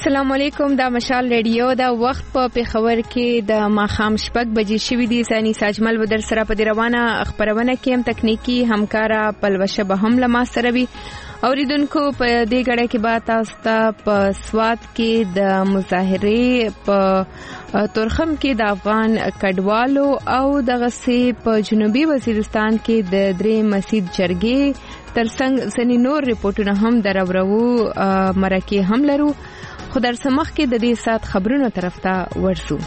السلام علیکم. دا مشال ریډیو دا وخت په پیښور کې د ماخام شپږ بجې شوې دي. ثاني ساجمل بدر سره په روانه خبرونه کې هم تکنیکی همکارا پلوشه به هم لما سره وي. اوریدونکو په دې غړې کې با تاسو ته په سوات کې د مظاهره په تورخم کې د افغان کډوالو او دغه سي په جنوبي وزیرستان کې د درې مسجد جرګې ترڅنګ ځنې نور ریپورتونه هم درورو مرکه هم لرو. خو در سمخ کې د دې سات خبرونو طرف ته ورسو.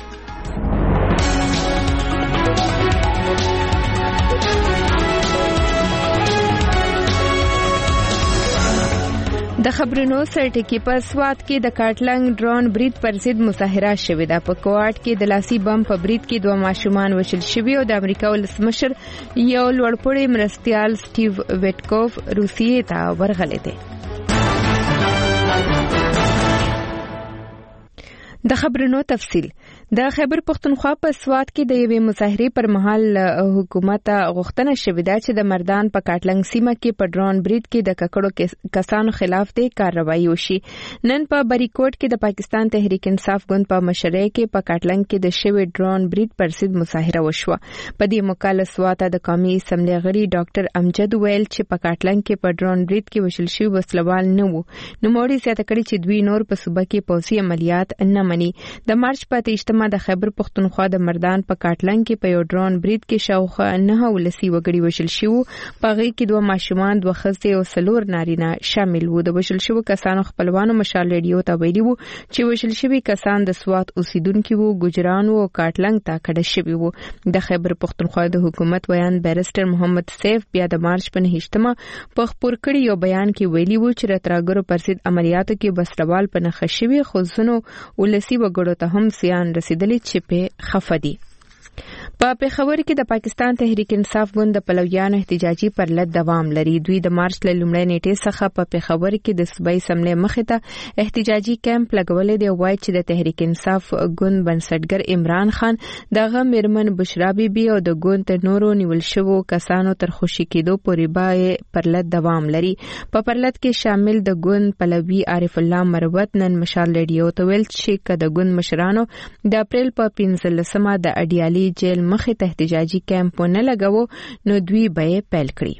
د خبرونو سرټکی په سوات کې د کاټلنګ ډرون برید پر ضد مظاهره شوې ده. په کوارټ کې د لاسي بم په برید کې 2 ماشومان وژل شوي او د امریکا ولسمشر یو لوړپوړی مرستیال سټیو ویټکوف روسیې ته ورغلی دی. د خبرونو تفصیل. د خیبر پختونخوا په سوات کې د یوې مظاهرې پر مهال حکومت غوښتنه شوې ده چې د مردان په کاټلنګ سیمه کې په ډرون برید کې د ککړو کسانو خلاف د کارروایي وشي. نن په بریکوټ کې د پاکستان تحریک انصاف ګوند په مشرۍ کې په کاټلنګ کې د شوی ډرون برید پر ضد مظاهره وشوه. په دې مقاله سوات د قومي اسمبلی غړي ډاکټر امجد ویل چې په کاټلنګ کې په ډرون برید کې وشل شوی وسلوال نه وو. نو موري زیاته کړي چې دوی نور په صوبه کې پوځي عملیات نه مني. د مارچ په 28 د خیبر پختونخوا د مردان په کاټلنګ کې په یو ډرون برید کې شاوخوا 9 ولسی وګړي وژل شوي. په هغه کې 2 ماشومان 2 ښځې او 4 نارینه شامل وو. د وژل شوي کسانو خپلوانو مشال ریډیو ته ویلي وو چې وژل شوي کسان د سوات اوسیدونکو وو، ګجران وو او کاټلنګ ته کډه شوي وو. د خیبر پختونخوا د حکومت ویان بیرسټر محمد سیف بیا د مارچ په 28 په خبر کړي یو بیان کې ویلي وو چې راتراګرو پر ضد عملیاتو کې بسروال په نخښه شوي خو ځنو ولسی وګړو ته هم زیان رسیدلی چې په خفدي. په پیښور کې د پاکستان تحریک انصاف ګوند د پلویانو احتجاجي پرلط دوام لري. دوی د مارچ له لومړۍ نیټې څخه په پیښور کې د صوبایي اسمبلی مخې ته احتجاجي کیمپ لګولې دی. وایي چې د تحریک انصاف ګوند بنسټګر عمران خان دغه میرمن بشرا بیبي او د ګوند نورو نیول شوو کسانو تر خوشي کېدو پورې به پرلط دوام لري. په پرلط کې شامل د ګوند پلوي عارف الله مروت نن مشال ریډیو ته ویل چې د ګوند مشرانو د اپریل په 15 د اډیالي جیل مخې ته احتجاجي کیمپ نه لګاوه نو دوی به پیل کړی.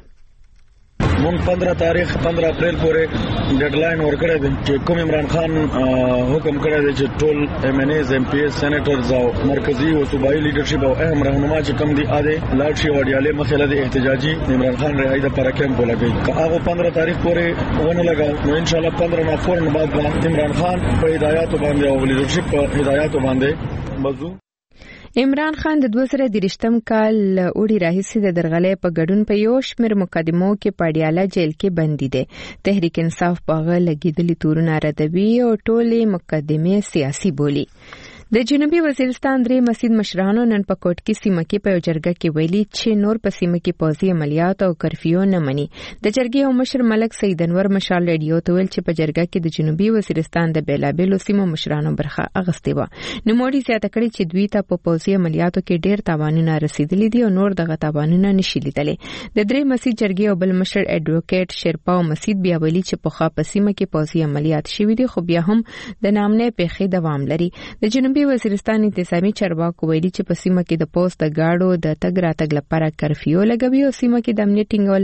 مون 15 اپریل پورې ډیډلاین ورکړی دی چې کوم عمران خان حکم کړی دی چې ټول ایم ان ایز، ایم پی ایس، سینیټرز او مرکزی او صوبایي لیډرشپ او اهم رهنما چې کوم دي اده لاړ شي وډیاله مخاله د احتجاجي عمران خان رهایی د پر کیمپ ولګي. که هغه 15 تاریخ پورې ونه لګاو نو ان شاء الله 15 نه فورن بعد عمران خان په هدایت باندې او لیډرشپ په هدایت باندې مزو. عمران خان د 2023م کال اوړي راهیسې د درغلې په ګډون په یو شمېر مقدمو کې پاډیاله جیل کې بندي دي. تحریک انصاف پاغه لګیدلي تورونه ردوي او ټولې مقدمې سیاسي بولی. د جنوبي وزیرستان درې مسجد مشرانو نن په کوټکی سیمه کې په جرګه کې ویلي چې نور په سیمه کې پوځي عملیات او کرفیو نه مني. د جرګې او مشر ملک سید انور مشال ریډیو ته ویل چې په جرګه کې د جنوبي وزیرستان د بیلابیلو سیمو مشرانو برخه اغستې و. نو موري زیاته کړي چې دوی ته په پوځي عملیاتو کې ډېر تاوانونه رسیدلي دي او نور دغه تاوانونه نشي لیدلی. د درې مسجد جرګې او بل مشر اډوکیټ شیرپاو مسجد بیا ویلي چې په خا په سیمه کې پوځي عملیات شوي دي خو بیا هم د نامنه پیښې دوام لري. د جنوبي وزیرستان انتظامی چارواکو ویلي چې په سیمه کې د پوسټ د گاډو د تګ راتګ لپاره کرفیو لګوي او سیمه کې د امنیت ټینګول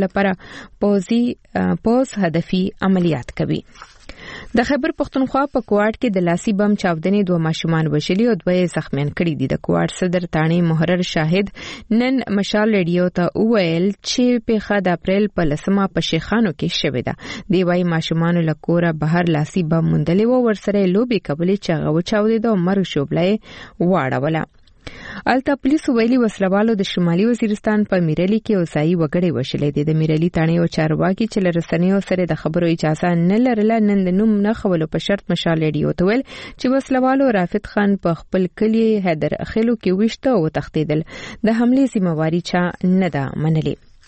لپاره پوز هدفي عملیات کوي. د خیبر پختونخوا په کوارټ کې د لاسي بم چاودنې 2 ماشومان وژلي او 2 زخمیان کړي دي. د کوارټ صدر تانی محرر شاهد نن مشال ریډیو ته ویل چې په 1 اپریل په لسمه په شیخانو کې شوې ده. دی وايي ماشومان له کوره بهر لاسي بم مندلې و ورسره لوبي کولې چې هغه چاودې د مرګ شوبلې واړوله. الته پولیس ویلي وسلوالو د شمالي وزیرستان په میرلی کې اوسایي وګړي وشلې دي. د میرلی تانی او چارواکي چې لرسنیو سره د خبرو اجازه نه لرله نن د نوم نه خولو په شرط مشال ریډیو ته ویل چې وسلوالو رافت خان په خپل کلی حیدر اخیلو کې وشته او تختیدل. د حمله ذمہواری چا نه ده منلې.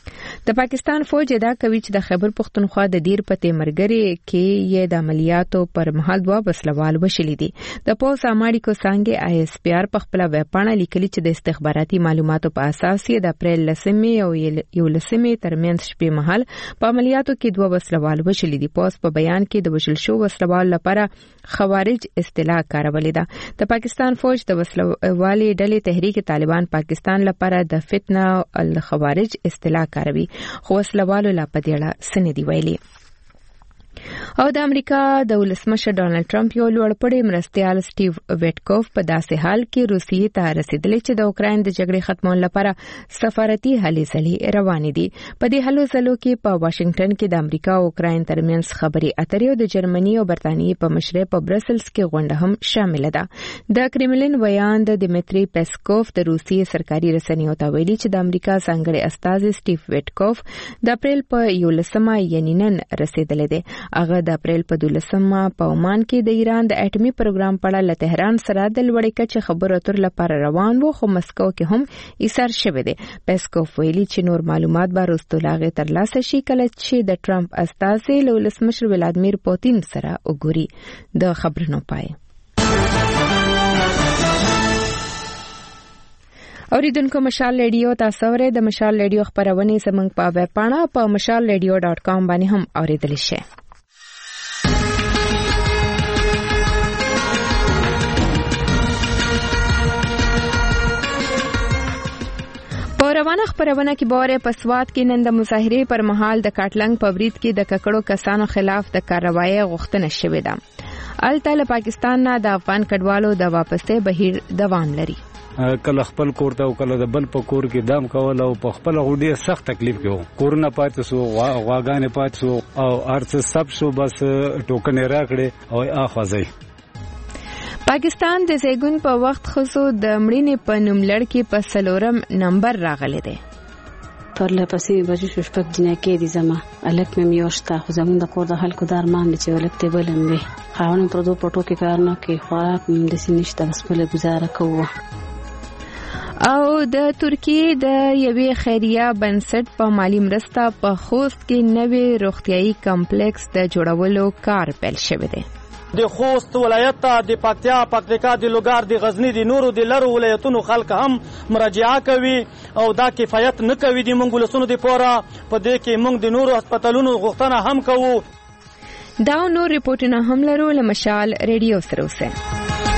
د پاکستان فوج دا کوي چې د خیبر پختونخوا د دیر په تیمرګری کې یې د عملیاتو پر مهال 2 وسلوال وشلي دي. د پوز اماړي کو څنګه ISPR په خپل ویبپاڼه لیکلي چې د استخباراتي معلوماتو په اساس یې د اپریل 10 او 11 ترمنځ شپې مهال په عملیاتو کې 2 وسلوال وشلي دي. پوز په بیان کې د وشل شو وسلوال لپاره خوارج اصطلاح کارولې ده. د پاکستان فوج د وسلوالي ډلې تحریک طالبان پاکستان لپاره د فتنه الخوارج اصطلاح کاروي، خو وسلوالو لا په دې اړه څه نه دی ویلي. او د امریکا د ولسمشر ډانلډ ټرمپ یو لوړپوړی مرستیال سټیو ویټکوف په داسې حال کې روسیې ته رسیدلی چې د اوکراین د جګړې ختمولو لپاره سفارتي هلې ځلې روانې دي. په دې هلو ځلو کې په واشنگټن کې د امریکا او اوکراین ترمنځ خبرې اترې او د جرمني او برتانیې په مشرۍ په برسلز کې غونډه هم شامل ده. د کرملین ویاند دمیتری پیسکوف د روسیې سرکاري رسنیو ته ویلي چې د امریکا ځانګړي استازي سټیو ویټکوف د اپریل په 11 یعنی نن رسیدلی دی. هغه د اپریل په 12 په عمان کې د ایران د اټومي پروګرام په اړه له تهران سره د لوړې کچې خبرو اترو لپاره روان وو، خو مسکو کې هم ایثار شوی دی. پیسکوف ویلي چې نور معلومات به وروسته لاغې ترلاسه شي کله چې د ټرمپ استازي له ولسمشر ولادیمیر پوتین سره وګوري. د خبرونو پای. اوریدونکو مشال ریډیو تاسو ورې د مشال ریډیو خبرونه زموږ په ویب پاڼه په mashalradio.com باندې هم اوریدلی شئ. په روانه خبرونه کې بوره په سوات کې نن د مظاهرې پر مهال د کاټلنګ په برید کې د ککړو کسانو خلاف د کاروایی غوښتنه شوې ده. الته پاکستان نه د افغان کډوالو د واپسې بهیر دوام لري. کله خپل کور ته او کله د بل په کور کې دام کول او په خپل غوډي سخت تکلیف کې کورونه پاتې سو واغانې پاتې سو او ارڅ سب شو بس ټوکن راکړي او اخوځي. پاکستان د زیګون په وخت خصو د مړینې په نوم لړکې په 4 نمبر راغلی دی. پرله پسې بجو شپږ جنکې دي زما الک مې میوشتا خو زمون د کور د خلکو درمان دي چې ولک ته بلم وي خاون پر دوه پټو کې کار نه کوي خوراک مې د سینشته بس په گزاره کوو. او د ترکیې د یوې خیریه بنسټ په مالی مرسته په خوست کې نوې روغتیايي کمپلیکس د جوړولو کار پیل شوی دی. د خوست ولایت ته د پکتیا، پکتیکا، د لوګر، د غزنی، د نورو د لرو ولایتونو خلک هم مراجعه کوي او دا کفایت نه کوي د موږ ولسونو د پوره په دې کې موږ د نورو هسپتالونو غوښتنه هم کوو. دا نور ریپورتونه هم لرو له مشال ریډیو سره اوسه.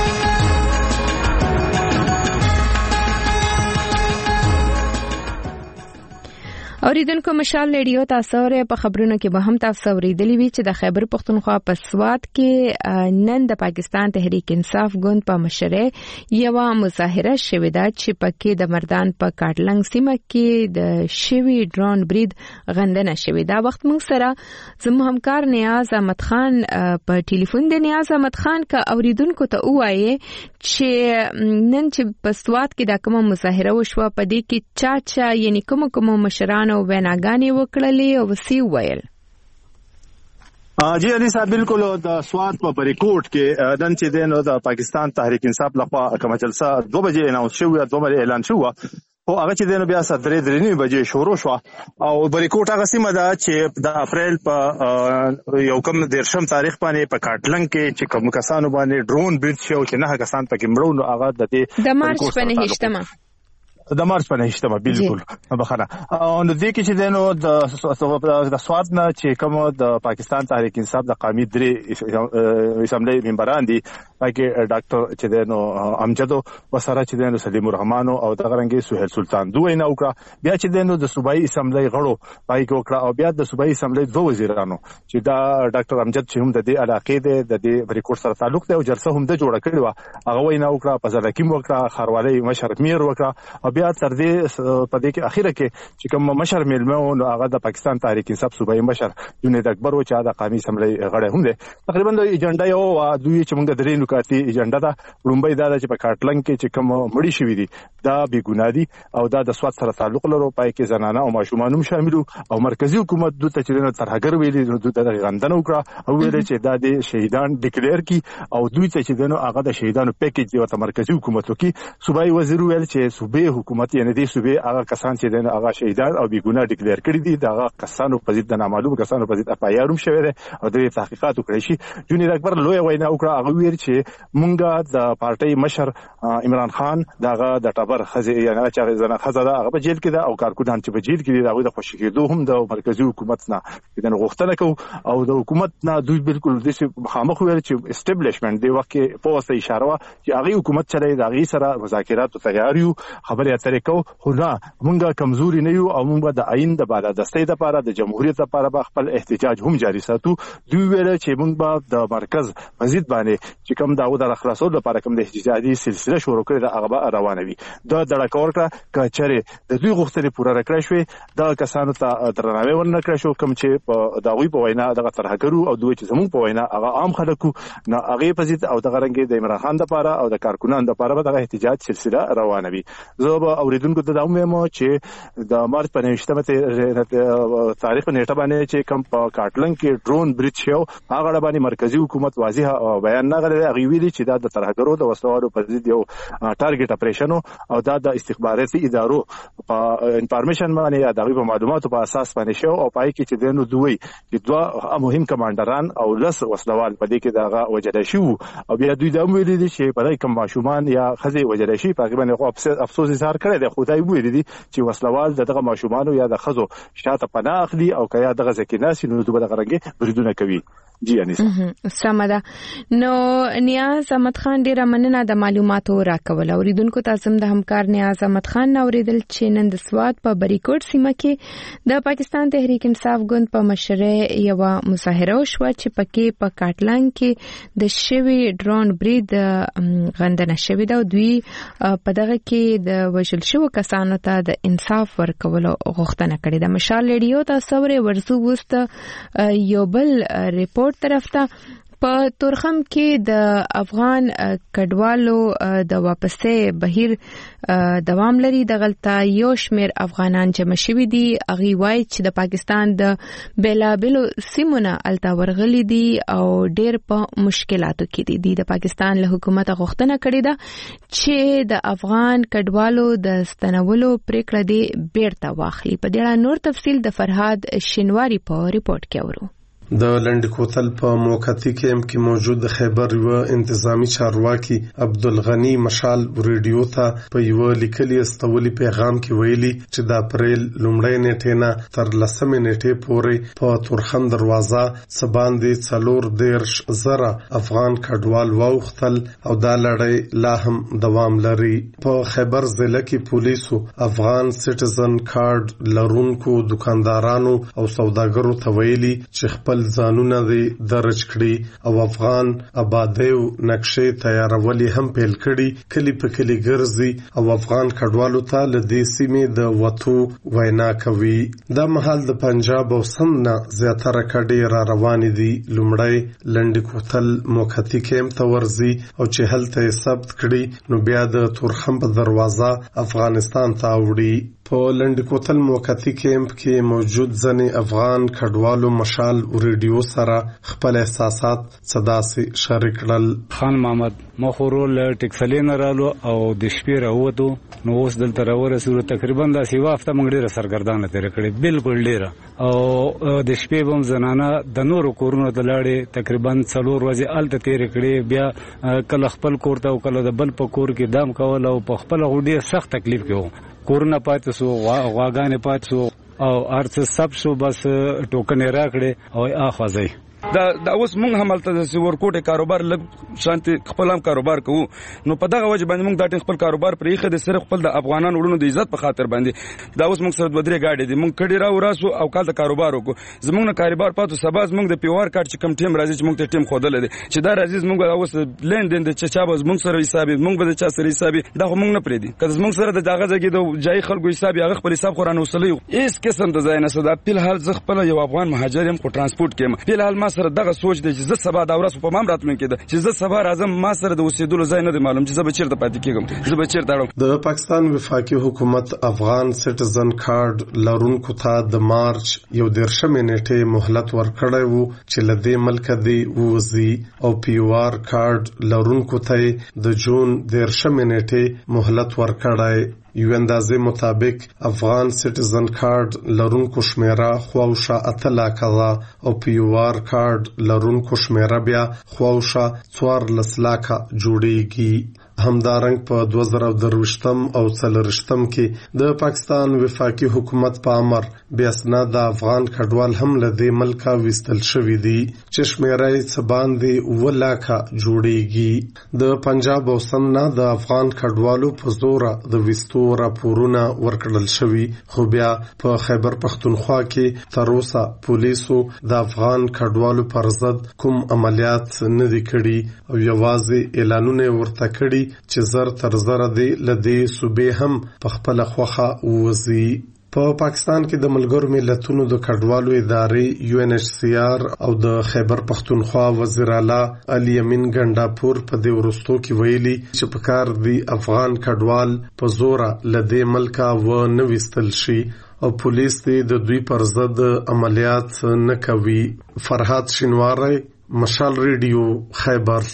اوریدونکو مشال ریډیو تاسو ورې په خبرونو کې به هم تاسو اوریدلی وی چې د خیبر پختونخوا په سوات کې نن د پاکستان تحریک انصاف ګوند په مشرۍ یو مظاهره شوې ده چې پکې د مردان په کاټلنګ سیمه کې د شوی ډرون برید غندنه شوې ده. وخت موږ سره زموږ همکار نیاز احمد خان په ټلیفون د نیاز احمد خان کا اوریدونکو ته وایي چې نن چې په سوات کې د کومه مظاهره وشوه په دې کې چا یعنی کوم مشران او ویناګانې وکړلې او وسی ویل. جی علي صاحب بالکل د سوات په بریکوټ کې نن چې دینو د پاکستان تحریک انصاف لخوا کومه جلسه 2 بجې اناونس شوه 2 بجې اعلان شوه او هغه چې دینو بیا 3:30 بجې شروع شو او بریکوټ هغه سیمه ده چې د اپریل په یو کم 13 تاریخ باندې په کاټلنګ کې چې کوم کسانو باندې ډرون برید شو چې 9 کسان پکې مړو نو هغه د مارچ په 9 د مارچ په 9 بالکل بخره او نو دې کې چې دینو د سواد نه چې کوم د پاکستان تحریک انصاف د قومي درې اسمبلی ممبران دي پکې ډاکټر چې دینو امجد وسره چې دینو سلیم الرحمن او د غرنګي سہیل سلطان دوی نه وکړه بیا چې دینو د صوبایي اسمبلی غړو پای کې وکړه او بیا د صوبایي اسمبلی دوه وزیرانو چې دا ډاکټر امجد چې هم د دې علاقې د دې ریکورډ سره تعلق دی او جلسه هم د جوړه کړې و هغه وینا وکړه په ځلکیم وکړه خاروالي مشر میر وکړه او بیا تر دې په دې کې اخیره کې چې کوم مشر میلمه نو هغه د پاکستان تحریک انصاف صوبایي مشر جنید اکبر و چې د قومي اسمبلی غړی هم دی. تقریبا د ایجنډا یو دوی چې موږ درې نکاتې ایجنډا دا لومبۍ دا چې په کاټلنګ کې چې کوم مړی شوی دي دا بې ګناه دي او دا د سواد سره تعلق لري پای کې زنانه او ماشومان هم شامل او مرکزی حکومت دوی ته چې ترهګر ویلي دوی ته غندنه وکړه او ویل چې دا د شهیدان ډیکلیئر کی او دوی ته چې دنو هغه د شهیدانو پیکیج ورته مرکزی حکومت وکي صوبایي وزیر ویل چې صوبې حکومت یعنی د صوبې هغه کسان چې د هغه شهیدان او بیګناه ډیکلیئر کړي دي دغه کسانو په ضد د نامعلوم کسانو په ضد اپایاروم شوی دی او د تحقیقات وکړي شي. جنید اکبر لوی وینا وکړه، هغه ویل چې مونږه د پارټي مشر عمران خان دغه د ټبر خزه یعنی چې زنه خزه ده هغه په جیل کې ده او کارکونان چې په جیل کې دي هغه د خوشی کېدو هم د مرکزی حکومت نه د غوښتنه کوي او د حکومت نه دوی بالکل د مخامخ ویل چې اسټابلیشمنت دی وخت کې په واسطه اشاره وا چې هغه حکومت چلای د هغه سره مذاکرات تیار یو خبرې اترې کو خو نه مونږه کمزوري نه یو او مونږه د عین د بالادستۍ لپاره د جمهوریت لپاره به خپل احتجاج هم جاری ساتو. دوی ویل چې مونږ به د مرکز مزید باندې چې کوم داود خلاصول لپاره کوم د احتجاجي سلسله شروع کړي د هغه روانه وي. دا د ډاکور کچره د دوی غوښتنې پوره کړې شوې دا کسانو ته درناوی ورنه کړی شو کوم چې په داوی په وینا دغه ترهګرو او دوی چې زموږ په وینا هغه عام خلکو نه هغه په ضد او دغه رنګ د عمران خان لپاره او د کارکونانو لپاره به دغه احتجاج سلسله روانه وي. زه به اوریدونکو ته دا وایم چې د مارچ په 19مه تاریخ نیټه باندې چې کوم په کاټلنګ کې ډرون بریج شو هغه باندې مرکزی حکومت واضح بیان نه غوړي هغه ویلي چې دا د ترهګرو د وسلوالو په ضد یو ټارګټ اپریشن او دا د استخباراتي ادارو په انفارمیشن باندې یا د معلوماتو په اساس باندې شو او پای کې چې دنو دوی چې دوه مهم کمانډران او لس وسلوال په دې کې دغه وجل شو او بیا دوی د امید دي چې په دې کوم ماشومان یا خزي وجل شي په باندې خو افسوس اظهار کړی دی خدای وې دي چې وسلوال دغه ماشومان یا د خزو شاته پناه اخلي او کیا دغه ځکیناس نو دوی دغه رنګ بریدونه کوي. جی انیسا سمدا نو نیاز احمد خان ډیره مننه د معلوماتو راکول. اوریدونکو تاسو د همکار نیاز احمد خان اوریدل چې نن د سواد په بریکوټ سیمه کې د پاکستان تحریک انصاف ګوند په مشرۍ یو مظاهره وشوه چې پکې په کاټلنګ کې د شوی ډرون برید غندنه شوی دا دوی په دغه کې د وژل شو کسانو ته د انصاف ورکولو غوښتنه کړې ده. مشال لیډیو تاسو ورزو وست یو بل ریپورت طرف ته په تورخم کې د افغان کډوالو د واپسې بهیر دوام لري. دغلطه یو شمیر افغانان جمع شوي دي. اغي وای چې د پاکستان د بیلابلو سیمونه التا ورغلي دي او ډېر په مشکلاتو کې دي. د پاکستان له حکومت غوښتنه کړې ده چې د افغان کډوالو د ستنولو پریکړه دی بیرته واخلي. په دې اړه نور تفصیل د فرهاد شینواری په ریپورت کې اورو. د لنډ کوتل په موقتی کیمپ کې موجود خیبر یو انتظامی چارواکي عبدالغنی مشال ریډیو ته په یو لیکلي استولي پیغام کې ویلي چې د اپریل لومړۍ نیټې نه تر 10 نیټې پورې په تورخم دروازه سباندې 14,000 افغان کډوال واوختل او دا لړۍ لا هم دوام لري. په خیبر ضلع کې پولیسو افغان سټیزن کارت لرونکو دکاندارانو او سوداګرو ته ویلي چې خپل ځانونه دي درج کړي او افغان آبادیو نقشې تیارولې هم پیل کړي. کلی په کلی ګرځي او افغان کډوالو ته له دې سیمې د وټو وینا کوي. دا مهال د پنجاب او سند نه زیاتره کډې را روانې دي. لومړی لنډ کوتل موقتی کیمپ ته ورځي او چې هلته ثبت کړي نو بیا د تورخم په دروازه افغانستان ته وړي. په لنډ کوتل موقتی کیمپ کې موجود ځنې افغان کډوالو مشال ریډیو سره خپل احساسات صداسي شریک کړل. خان محمد مخورول ټکسلین رالو او د شپې راوته نو اوس دلته راورسېږو تقریبا د سیوا هفته موږ ډیره سرګردانه تیر کړې بالکل ډیره او د شپې بم زنانه د نورو کورونو ته لاړې تقریبا 4 ورځې الته تیر کړې. بیا کله خپل کور ته او کله د بل په کور کې دام کول او په خپل غوډي سخت تکلیف کې کورونه پاتې سو غواګانې پاتې سو او ارڅ سب شو بس ټوکن راکړي او اخوځي. دا اوس مونږ هم الته د ورکوټ کاروبار لګ شانتي خپل هم کاروبار کوو نو په دغه وجه باندې مونږ د خپل کاروبار پرې خې د صرف خپل د افغانان وړونو د عزت په خاطر باندې دا اوس مونږ سره 2-3 گاډي دي مونږ کډي راو راسو او کال د کاروبار وکړو زمونږ نه کاروبار پاتو سباز مونږ د پیوار کارت چې کم ټیم راځي چې مونږ ته ټیم خودل دي چې دا راځي مونږ اوس لیندین د چا باز مونږ سره حساب مونږ به د چا سره حساب دا مونږ نه پرې دي کله مونږ سره د دغه ځای د جای خلکو حساب هغه خپل حساب خورانه وسلې هیڅ قسم د ځای نه صدا په حال ز خپل یو افغان مهاجر هم کو ترانسپورت کې په حال ما سره دغه سوچ چې زه سبا دا ورځ په مام راتلم کېده چې زه سبا راځم ما سره د اوسېدلو ځای نه دی معلوم چې زه به چیرته پاتې کېږم زه به چیرته اړم. د پاکستان وفاقي حکومت افغان سټیزن کارت لرونکو ته د مارچ 11 نیټې مهلت ورکړی وو چې له دې ملک دی ووځي او پیوار کارت لرونکو ته د جون 13 نیټې مهلت ورکړی. یو اندازې مطابق افغان سټیزن کارت لرونکو شمیره خواوشا 8 لکه ده او پیوار کارت لرونکو شمیره بیا خواوشا 14 لکه جوړیږي. همدارنګ په 2023 او 2024 کې د پاکستان وفاقي حکومت په امر بیا اسناد د افغان کډوال هم له دې ملکه وستل شوې دي چې شمیره یې باندې ولاکه جوړیږي. د پنجاب او سند نه د افغان کډوالو په زور د وستو راپورونه ورکړل شوي، خو بیا په خیبر پختونخوا کې تر اوسه پولیسو د افغان کډوالو پر ضد کوم عملیات نه دي کړي او یوازې اعلانونه ورته کړي چې زر تر زر دی لدی صوبې هم په خپل خوخه ووزي. په پاکستان کې د ملګرو ملتونو د کډوالو ادارې UNHCR او د خیبر پختونخوا وزیر اعلی علي امین ګنڈاپور په دې ورستو کې ویلي چې په کار دی افغان کډوال په زور لدی ملکا و نه وستل شي او پولیس دې د دوی پر ضد عملیات نه کوي. فرحات شینواری، مشال ریډیو، خیبر.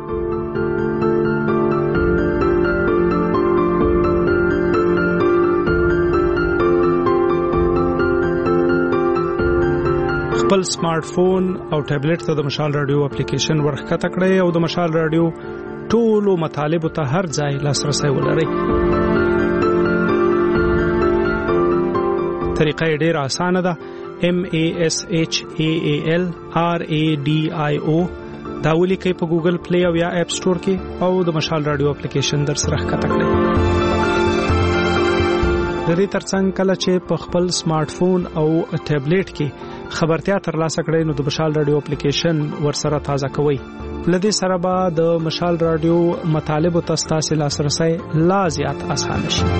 خپل سمارټ فون او ټابلیټ ته د مشال رادیو اپلیکیشن ورخته کړئ او د مشال رادیو ټولو مطالبه ته هر ځای لاسرسي ولرئ. طریقه ډېره اسانه ده. MASHAAL RADIO دا ولیکئ په ګوګل پلی او یا اپ سٹور کې او د مشال رادیو اپلیکیشن در سره ښکته کړئ. د دې ترڅنګ کله چې په خپل سمارټ فون او ټابلیټ کې خبرتیا ترلاسه کړئ نو د مشال رادیو اپلیکیشن ورسره تازه کوئ. لدې سره به د مشال رادیو مطالبه تاسو لاسرسي لا زیات اسانه شي.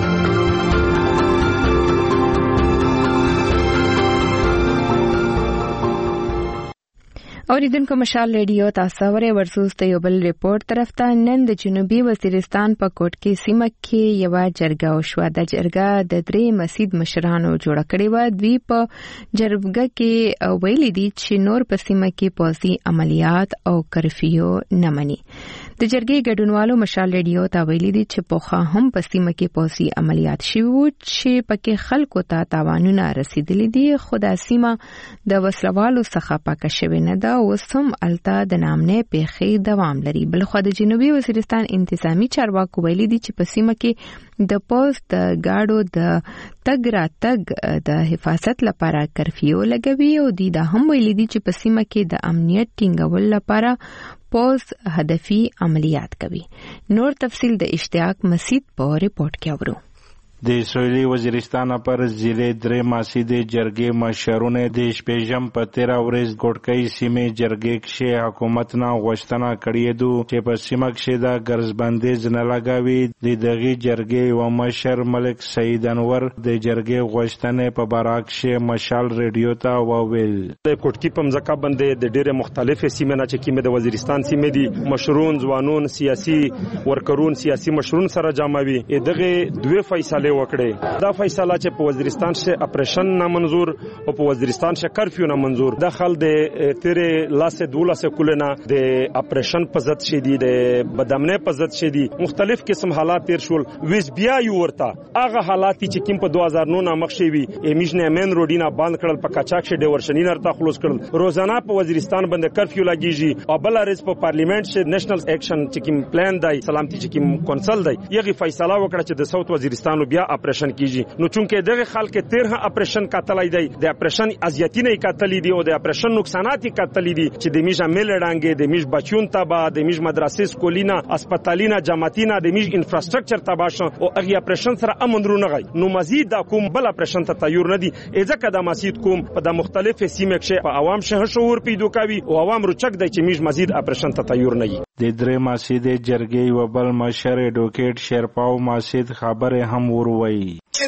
اوریدونکو مشال ریډیو تاسو ورې ورسوس ته یو بل ریپورت طرف ته. نن د جنوبي وزیرستان په کوټکي سیمه کې یو جرګه وشوه. د جرګه د 3 مسجد مشرانو جوړ کړی و. دوی په جرګه کې ویلي دي چې نور په سیمه کې پوځي عملیات او کرفیو نه مني. د جرګې ګډونوالو مشال ریډیو ته ویلي دي چې پوخا هم په سیمه کې پوځي عملیات شوي وو چې پکې خلکو ته تاوانونه رسیدلي دي، خو د سیمه د وسلوالو څخه پاکه شوې نه ده. اوس هم الته د نامنې پیښې دوام لري. بلخو د جنوبي وزیرستان انتظامی چارواکو ویلي دي چې په سیمه کې د پوز د گاډو د تګ راتګ د حفاظت لپاره کرفیو لګوي او دا هم ویلي دي چې په سیمه کې د امنیت ټینګول لپاره پوز هدفي عملیات کوي. نور تفصیل د اشتیاق مسید په ریپورت کې اورو. د سویلي وزیرستان پر ضلع 3 مسجد جرګې مشرونه د شپږم په 13 ورځ ګوټکۍ سیمې جرګې کې حکومت نه غوښتنه کړې ده چې په سیمه کې د ګرځبندیز نه لګاوي. د دغه جرګې و مشر ملک سید انور د جرګې غوښتنې په باره کې مشال ریډیو ته وویل. د کوټکۍ په ځکه باندې د ډېر مختلفې سیمې نه چې کیمه د وزیرستان سیمې دي مشرون ځوانون سیاسي ورکرون سیاسي مشرون سره جاموي. دغه دوه فیصله وکړي. دا فیصله چې په وزیرستان کې اپریشن نامنظور او په وزیرستان کې کرفیو نامنظور داخل د تیرې لاسه 12 کولنه د اپریشن په ضد شې دي، د بدامنۍ په ضد شې دي، مختلف قسم حالات تیر شول. ویس بیا یو ورته هغه حالات چې کوم په 2009 مخ شي وي امیشنه مین روډینا باند کړل، په کاچاک کې د ورشنین ارته خلاص کړل. روزانه په وزیرستان باندې کرفیو لګیږي او بل رس په پارلیمنت کې نېشنل اکشن چې کوم پلان دی سلامتی چې کوم کونسل دی یغه فیصله وکړه چې د ساوث وزیرستان بیا اپریشن کیږي. نو چونکه دغه خلک تیر ها اپریشن کاتلای دی، د اپریشن ازیاتی نه کاتلی دی او د اپریشن نقصانات کاتلی دی چې د میجا مل رانګې د میج بچون تبا د میج مدرسې سکولینا هسپتالینا جاماتینا د میج انفراستراکچر تباش او هغه اپریشن سره امندرو نه غي. نو مزید دا کوم بل اپریشن ته تیار نه دي. ځکه د مسجد کوم په د مختلف سیمه کې په عوام شه شعور پیدا کوي او عوام رچک دی چې میج مزید اپریشن ته تیار نه وي. د درې مسجد جرګې و بل مشر اډوکیټ شیرپاو مسجد خبره هم وروي چې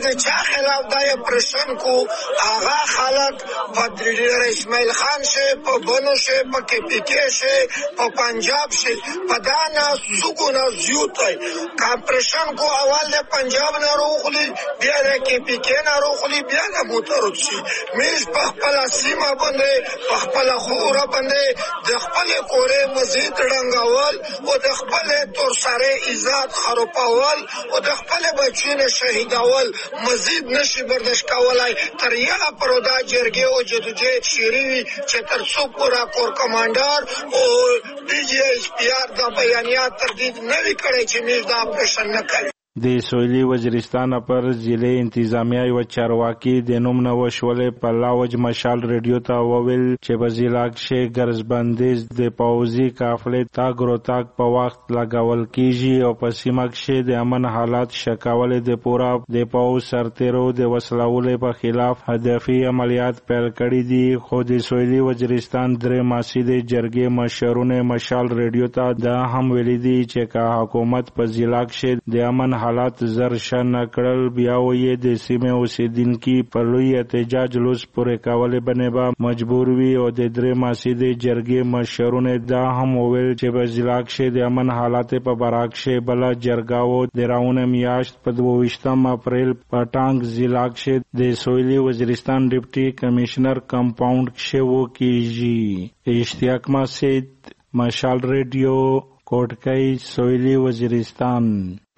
د چا خلاف دا پرشن کو هغه خلک په ډیر اسماعیل خان شه په بنو شه په کې پی کې شه په پنجاب شه په دانا سګونه زیوتای کاپریشن کو اول د پنجاب نه روخلی بیا د کې پی کې نه روخلی بیا د موټر شي میش په خپل سیمه باندې په خپل خوره باندې د خپل کورې مزید رنگاول او د خپل تور سره عزت خرابول او د خپل بچو شهیدول مزید نشي برداشت کولای تر یغه پرودا جرګه او جدوجہد شيري چې تر څو پورا کور کمانډر او ډي جي ایس پی آر دا بیانیات تردید نه وکړي چې موږ دا اپریشن نه کوي. د سویلي وزیرستان پر ضلع انتظامیه یو چارواکي د نوم نه وشولې په لاوج مشال ریډیو ته وویل چې په ضلع کې ګرځبندیز د پوځي قافلې تاګ روتاګ په وخت لګول کیږي او په سیمه کې د امن حالات شکاول د پورا د پوځ سرتیرو د وسلولې په خلاف هدفي عملیات پیل کړي دي. خو د سویلي وزیرستان درې ماسي د جرګې مشرونه مشال ریډیو ته دا هم ویلي دي چې که حکومت په ضلع کې د امن حالات زر شن کړل بیا وې د سیمه اوسیدونکو پر لوی احتجاج لوس پورې کولې باندې به مجبور وي او د درې ماسي د جرګې مشرونه دا هم وویل چې په ضلع کې د امن حالات په براکشه بل جرګاو د راونه میاشت په 22 اپریل په ټانګ ضلع کې د سویلي وزیرستان ډیپټي کمشنر کمپاوند کې وو کیږي. اشتیاق مسجد مشال ریډیو کوټکای سویلي وزیرستان.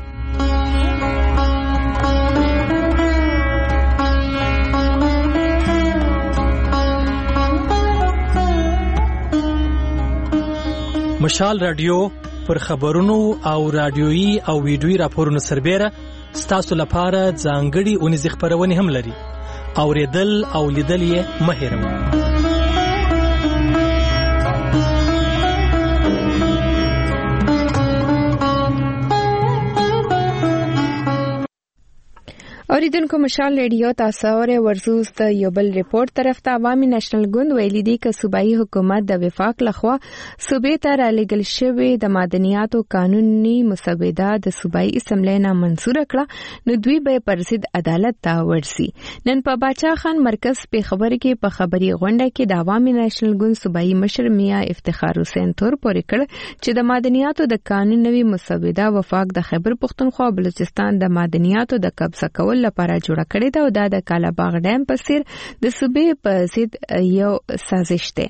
مشال رادیو پر خبرونو او رادیويي او ویډیويي راپورونو سربېره ستاسو لپاره ځانګړي اونیز خبرونه هم لري. اوریدل او لیدل یې مه هېروئ. اوریدونکو مشال ریډیو تاسو اورئ. ورزوز د یو بل ریپورت طرف ته عوامي نېشنل ګوند ویلي دي چې صوبایي حکومت د وفاق لخوا صوبې ته رالېږل شوی د معدنیاتو قانوني مسوده د صوبایي اسمبلی نه منظور کړه نو دوی به پرسید عدالت ته ورسي. نن په باچا خان مرکز په خبر کې په خبري غونډه کې د عوامي نېشنل ګوند صوبایي مشر میا افتخار حسین تور پورې کړ چې د معدنیاتو د قانون نوي مسوده وفاق د خیبر پختونخوا بلوچستان د معدنیاتو د قبضه کول لپاره جوړه کړې ده او دا د کالاباغ ډیم په څیر د صوبې په ضد یو سازش ده.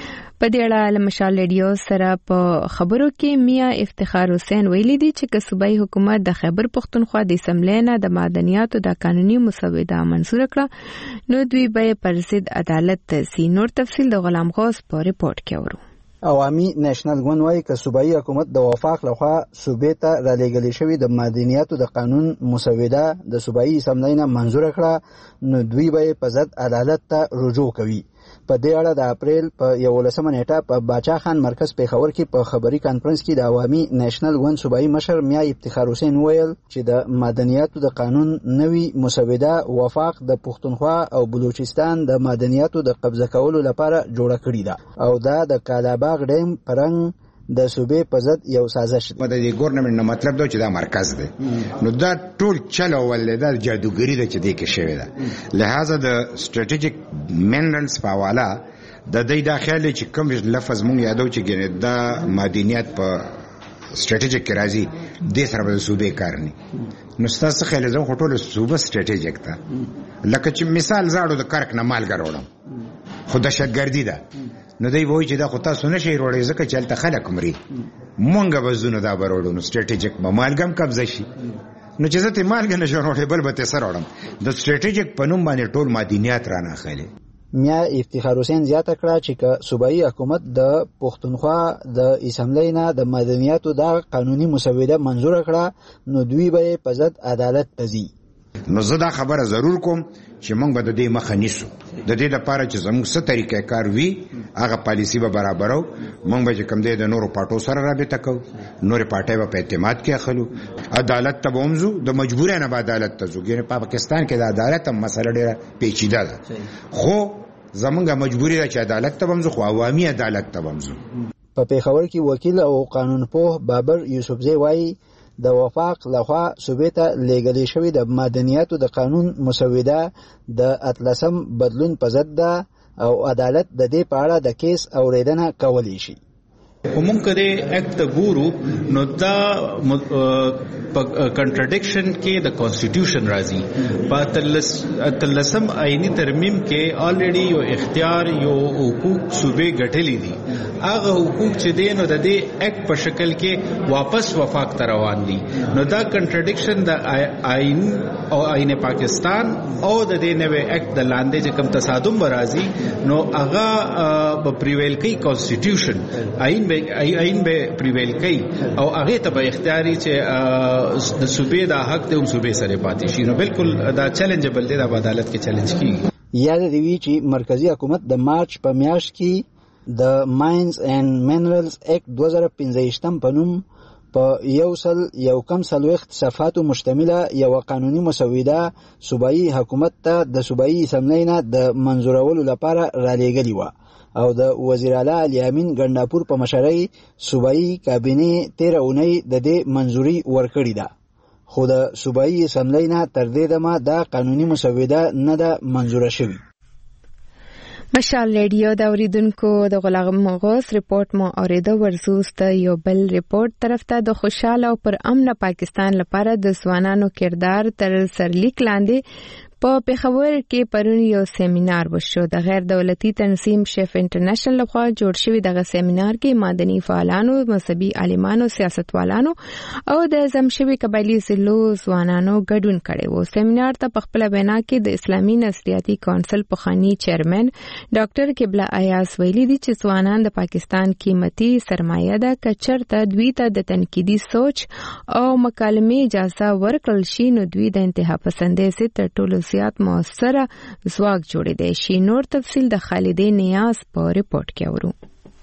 په دې اړه مشال ریډیو سره په خبرو کې میا افتخار حسین ویلي دي چې صوبایي حکومت د خیبر پختونخوا د اسمبلی نه د معدنیاتو د قانوني مسوده منظور کړه نو دوی به پر ضد عدالت ته سي. نور تفصیل د غلام غوث په ریپورت کې اورو. عوامي نېشنل ګوند وايي چې صوبایي حکومت د وفاق لخوا صوبې ته رالېږل شوی د معدنیاتو د قانون مسوده د صوبایي اسمبلی نه منظور کړه نو دوی به په ضد عدالت ته رجوع کوي. په دې اړه د اپریل په 11 نیټه په باچا خان مرکز پیښور کې په خبري کانفرنس کې د عوامي نېشنل ګوند صوبایي مشر میا افتخار حسین ویل چې د معدنیاتو د قانون نوي مسوده وفاق د پښتونخوا او بلوچستان د معدنیاتو د قبضه کولو لپاره جوړه کړې ده او دا د کالاباغ ډیم پرنګ د صوبې په ضد یو سازش دی. د ګورنمنت نه مطلب دا چې دا مرکز دی نو دا ټول چلو ولې دا جادوګری ده چې دې کې شوی ده. لہذا د سټریټیجیک منرالز په حواله د دې داخله چې کوم لفظ مونږ یادو چې دا معدنیات په سټریټیجیک کې راځي د سره د صوبې کارني نو ستاسو خیال زه ټول صوبه سټریټیجیک ده لکه چې مثال زاړو د کرک نه مالګه وروړم خو دهشتګردي ده نو دی وایي چې دا خو تاسو نشئ وروړی ځکه چې هلته خلک مري مونږ به ځو نو دا به وروړو نو سټریټیجیک به مالګه هم قبضه شي نو چې زه ترې مالګه نشم وروړی بل به ترې څه راوړم د سټریټیجیک په نوم باندې ټول معدنیات رانه اخلي. میا افتخار حسین زیاته کړه چې که صوبایي حکومت د پښتونخوا د اسمبلی نه د معدنیاتو د قانوني مسوده منظور کړه نو دوی به په ضد عدالت ته ځي. نو زه دا خبره ضرور کوم چې موږ به د دې مخه نیسو د دې لپاره چې زموږ څه طریقې کار وي هغه پالیسی به برابرو. موږ به چې کوم دی د نورو پاټو سره رابطه کوو نورې پاټۍ به په اعتماد کې اخلو عدالت ته به هم ځو د مجبورۍ نه به عدالت ته ځو. یعنې په پاکستان کې د عدالت هم مسله ډېره پیچیده ده خو زموږ مجبوري ده چې عدالت ته به هم ځو خو عوامي عدالت ته به هم ځو. په پیښور کې وکیل او قانونپوه بابر یوسفزی وایي د وفاق لخوا صوبې ته لیږلې شوې د مدنیاتو د قانون مسوده د 18 بدلون په ضد ده او عدالت د دې په اړه د کیس اوریدنه کولی شي. ومونږ کده اکټ ګورو نو دا کنټرډکشن کې د کانسټیټیوشن راځي. په تلسم آئینی ترمیم کې الریډي یو اختیار یو حقوق صوبې ګټلې دي. هغه حقوق چې دي نو د دې اکټ په شکل کې واپس وفاق ته روان دي. نو دا کنټرډکشن د آئین او آئین پاکستان او د دې نوې اکټ د لاندې چې کوم تصادم راځي نو هغه په پریویل کې کانسټیټیوشن آئین به پریویل کوي او هغه ته به اختیاري چې د صوبې د حق ته هم صوبې سره پاتې شي. نو بالکل دا چیلنجبل دی، د عدالت کې چیلنج کیږي. یاد دی چې مرکزی حکومت د مارچ په میاشت کې د ماینز اینڈ منرالز ایکټ 2015 په نوم په 1.1 صفحاتو مشتمله یو قانوني مسوده صوبایي حکومت ته د صوبایي اسمبلی نه د منظورولو لپاره را لېږلې و او د وزیر اعلی علي امین ګنداپور په مشرۍ صوبایي کابینه 13 اونۍ د دې منظوري ورکړې ده، خو د صوبایي اسمبلی نه تر دې دمه دا قانوني مسوده نه ده منظوره شوې. مشال ریډیو د اوریدونکو د غلام غوث رپورت مو اوریدو. ورزوست یو بل رپورت طرف ته د خوشاله او پر امن پاکستان لپاره د ځوانانو کردار تر سرلیک لاندې په پېښور کې پرون یو سیمینار وشو. د غیر دولتي تنظیم شیف انټرنیشنل لخوا جوړ شوی دغه سیمینار کې مدني فعالانو، مذهبي عالمانو، سیاستوالانو او د زمشوي قبایلی ضلعو ځوانانو ګډون کړی و. سیمینار ته په خپل وینا کې د اسلامي نظریاتي کونسل پخوانی چیرمن ډاکټر قبله ایاز ویلي دي چې ځوانان د پاکستان قیمتي سرمایه ده. که چېرته دوی ته د تنقیدي سوچ او مکالمې اجازه ورکړل شي نو دوی د انتها پسندۍ ضد تر ټولو زیات موثره ځواک جوړېدای شي. نور تفصیل د خالدې نیاز په رپورت کې اورو.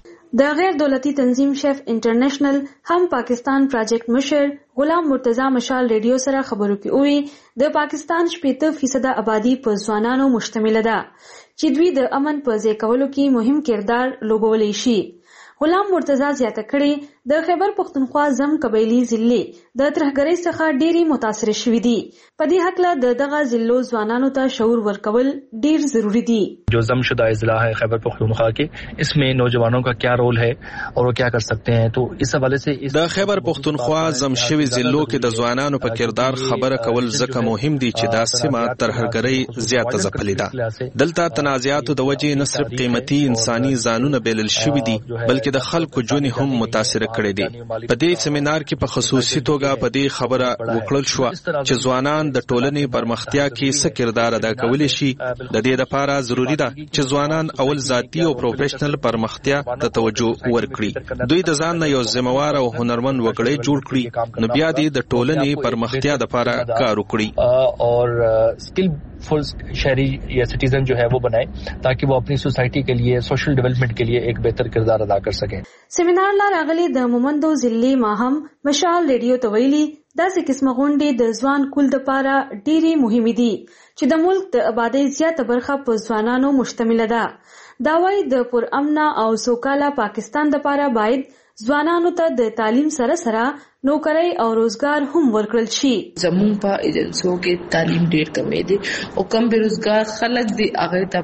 د غیر دولتي تنظیم شیف انټرنیشنل هم پاکستان پروجیکټ مشر غلام مرتضی مشال ریډیو سره خبرو کې وی د پاکستان 80% آبادی په ځوانانو مشتمل ده چې دوی د امن په ځای کولو کې مهم کردار لوبولی شي. غلام مرتضی زیاته کړي د خیبر پختونخوا زم قبایلی ضلع د ترهګرۍ څخه ډېری متاثر شوي دي. په دې هکله دغه ضلعو ځوانانو ته شعور ورکول ډېر ضروری دي. जो जमशुदा अजला है खैबर पख्तूनख्वा के, इसमें नौजवानों का क्या रोल है और वो क्या कर सकते हैं, तो इस हवाले से د خیبر پختونخوا زمشوي ضلعو کې د ځوانانو په کردار خبره کول ځکه مهم دي چې دا سیمه ترهګرۍ زیاته ځپلې ده. دلته تنازعاتو د وجې نه صرف قیمتي انساني ځانونه بیلل شوي دي بلکې د خلکو ژوند هم متاثر کړي دي. په دې سیمینار کې په خصوصي توګه په دې خبره وکړل شو چې ځوانان د ټولنې پرمختیا کې څه کردار ادا کولی شي. د دې لپاره ضروری ده چې ځوانان اول ذاتی او پروفیشنل پرمختیا ته توجه ورکړي. دوی د ځان نه یو ذمہوار او هنرمند وګړي جوړ کړي نو بیا دې د ټولنې پرمختیا لپاره کار وکړي اور سکل फुल शहरी या सिटीजन जो है वो बनाए ताकि वो अपनी सोसाइटी के लिए सोशल डेवलपमेंट के लिए एक बेहतर किरदार अदा कर सकें. सेमिनार ला राغلي د مومندو ضلع ماهم مشال ریډیو تویلی داسې قسمه غونډې د ځوان کول د پاره ډېری مهمه دي چې د ملک د آبادی زیاته برخه په ځوانانو مشتمل ده. دا وايي د پر امن او سوکاله پاکستان د پاره باید ځوانانو ته د تعلیم سره سره نوکری او روزګار هم ورکړل شي. زمون په ایجنسیو کې تعلیم ډېر کمې دي او کم بیروزګار خلک دي، هغه ته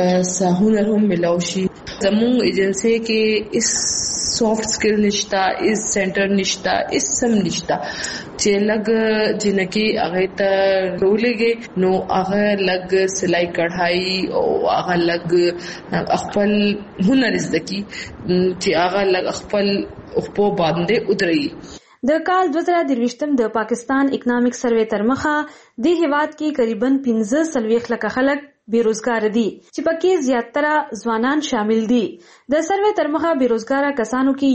سهولت هم ملو شي. زمون ایجنسی کې اس سافٹ سکل نشتا، اس سنټر نشتا، اس سم نشتا چې لګ جنکی هغه ته رولېږي نو هغه لګ سلای کړهاي او هغه لګ خپل هنر زدکی چې هغه لګ خپل خپل باندې اتري. د کال 2023 د پاکستان اکنامک سروې تر مخه د هیواد کې قریباً 15 لک خلک بیروزګار دي چې پکې زیاتره ځوانان شامل دي. د سروې تر مخه بیروزګار کسانو کې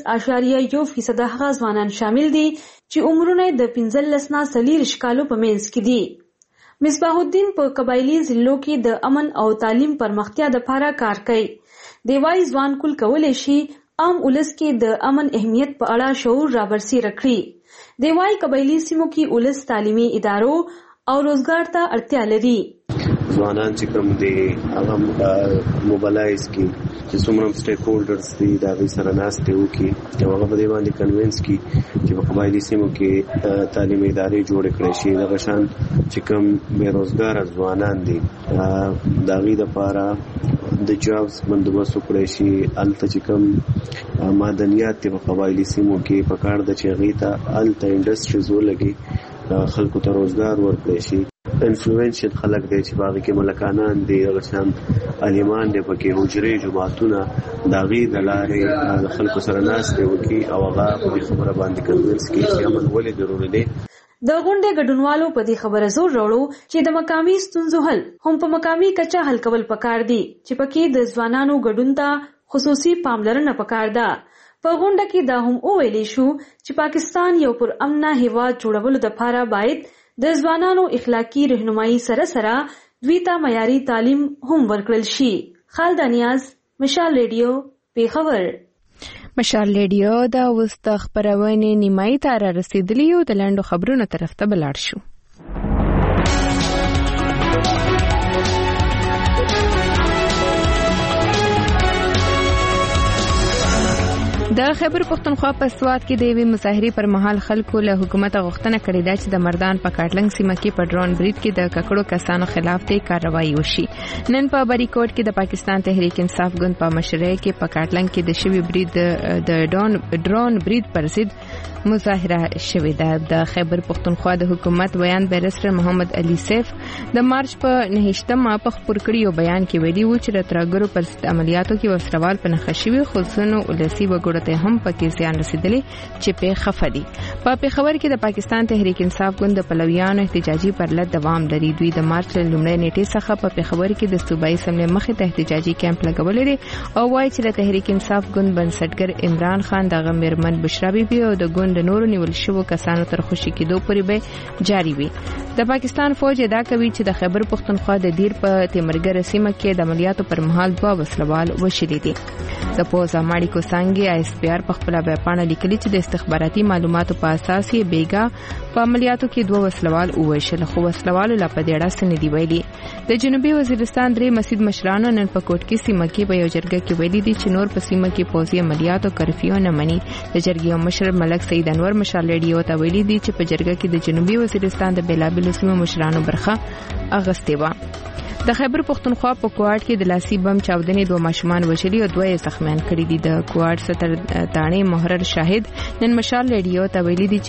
11.1% هغه ځوانان شامل دي چې عمرونه د 15 نه 40 کالو په منځ کې دي. مصباح الدین په قبایلی ضلعو کې د امن او تعلیم پرمختیا لپاره کار کوي. دی وايي ځوان کول کولای شي عام ولس کې د امن اهمیت په اړه شعور رابرسېره کړي. دی وايي قبایلی سیمو کې ولس تعلیمي ادارو او روزګار ته اړتیا لري. ځوانان چې کوم دي هغه موبلایز کی چې څومره سټیک هولډرز دي دا غي سره ناستې وکي چې هغه په دې باندې کنوینس کی چې په قبایلی سیمو کې تعلیمي ادارې جوړ کړي شي دا شان چې کوم بیروزګار ځوانان دي دا غي د لپاره د جابز بندوبست وکړي شي الته چې کوم معدنیات په قبایلی سیمو کې پکړ د چغیتا الته انډستریز ولګي خلکو ته روزګار ورکړي شي انفلوئنشل خلک دي چې باغ کې ملکانان دي غشان عالمان دي پکې حجرې جماعتونه داغي دلارې د خلکو سره ناس دی وکي او هغه په خبره باندې کنوینس کې چې عمل ولې ضروري دی د غونډې ګډونوالو په دې خبره زور راوړو چې د مقامي ستونزو حل هم په مقامي کچا حل کول پکار دي چې پکې د ځوانانو ګډون ته خصوصي پاملرنه پکار ده په غونډه کې دا هم ویلي شو چې پاکستان یو پر امنه هیواد جوړولو لپاره باید د ځوانانو اخلاقی رهنمایي سره سره دوی ته معیاري تعلیم هم ورکړل شي. خالد نیاز، مشال ریډیو، پیښور. مشال ریډیو دا اوس د خبرونې نیمایي ته را رسیدلی او د لاندو خبرونو طرف ته بلاړ شو. د خیبر پښتونخوا په سوات کې د یوې مظاهرې پر مهال خلکو له حکومت غوښتنه کړې ده چې د مردان په کاټلنګ سیمه کې په ډرون برید کې د ککړو کسانو خلاف د کاروایی وشي. نن په بریکوټ کې د پاکستان تحریک انصاف ګوند په مشرۍ کې په کاټلنګ کې د شوی برید د ډرون برید پر ضد مظاهره شوې ده. د خیبر پښتونخوا د حکومت بیان بیرسټر محمد علي سیف د مارچ په 9مه په خبر کړي یو بیان کې ویلي و چې د ترګرو پر ضد عملیاتو کې وسروال په نښه شوی خصوصا ولسی وګړو ته هم پکې زیان رسیدلی چې په خفدي. په پیښور کې د پاکستان تحریک انصاف ګوند د پلویانو احتجاجي پرلط دوام لري. دوی د مارچ لومړۍ نیټې څخه په پیښور کې د صوبایي اسمبلی مخې ته احتجاجي کیمپ لګولې دي او وایي چې د تحریک انصاف ګوند بنسټګر عمران خان دغه میرمن بشرا بیبي او د ګوند نور نیول شوو کسانو تر خوشي کېدو پورې به جاری وي. د پاکستان فوج ادعا کوي چې د خیبر پښتونخوا د دیر په تیمرګر سیمه کې د عملیاتو پر مهال 2 وسلوال وشلي دي. د پوزا ماړي کو څنګه ISPR په خپل بیان لیکلي چې د استخباراتي معلوماتو په اساس یې بیګا په عملیاتو کې 2 وسلوال وشل خو وسلوال لا په ډېره سن دی ویلي. د جنوبي وزیرستان درې مسجد مشرانو نن په کوټ کې سیمه کې په یو جرګه کې ویلي دي چې نور په سیمه کې پوزي عملیاتو کرفیو نه مني. د جرګې مشر ملک سید انور مشال ریډیو ته ویلي دي چې په جرګه کې د جنوبي وزیرستان د بیلابلو سیمو مشرانو برخه اغستې و. د خیبر پښتونخوا په کوټ کې د لاسي بم چاودنې 2 ماشومان وشلي او 2 زخمیان کړي دي. د کوټ ستر تانه محرر شاهد نن مشال ریډیو ته ویلي دي چې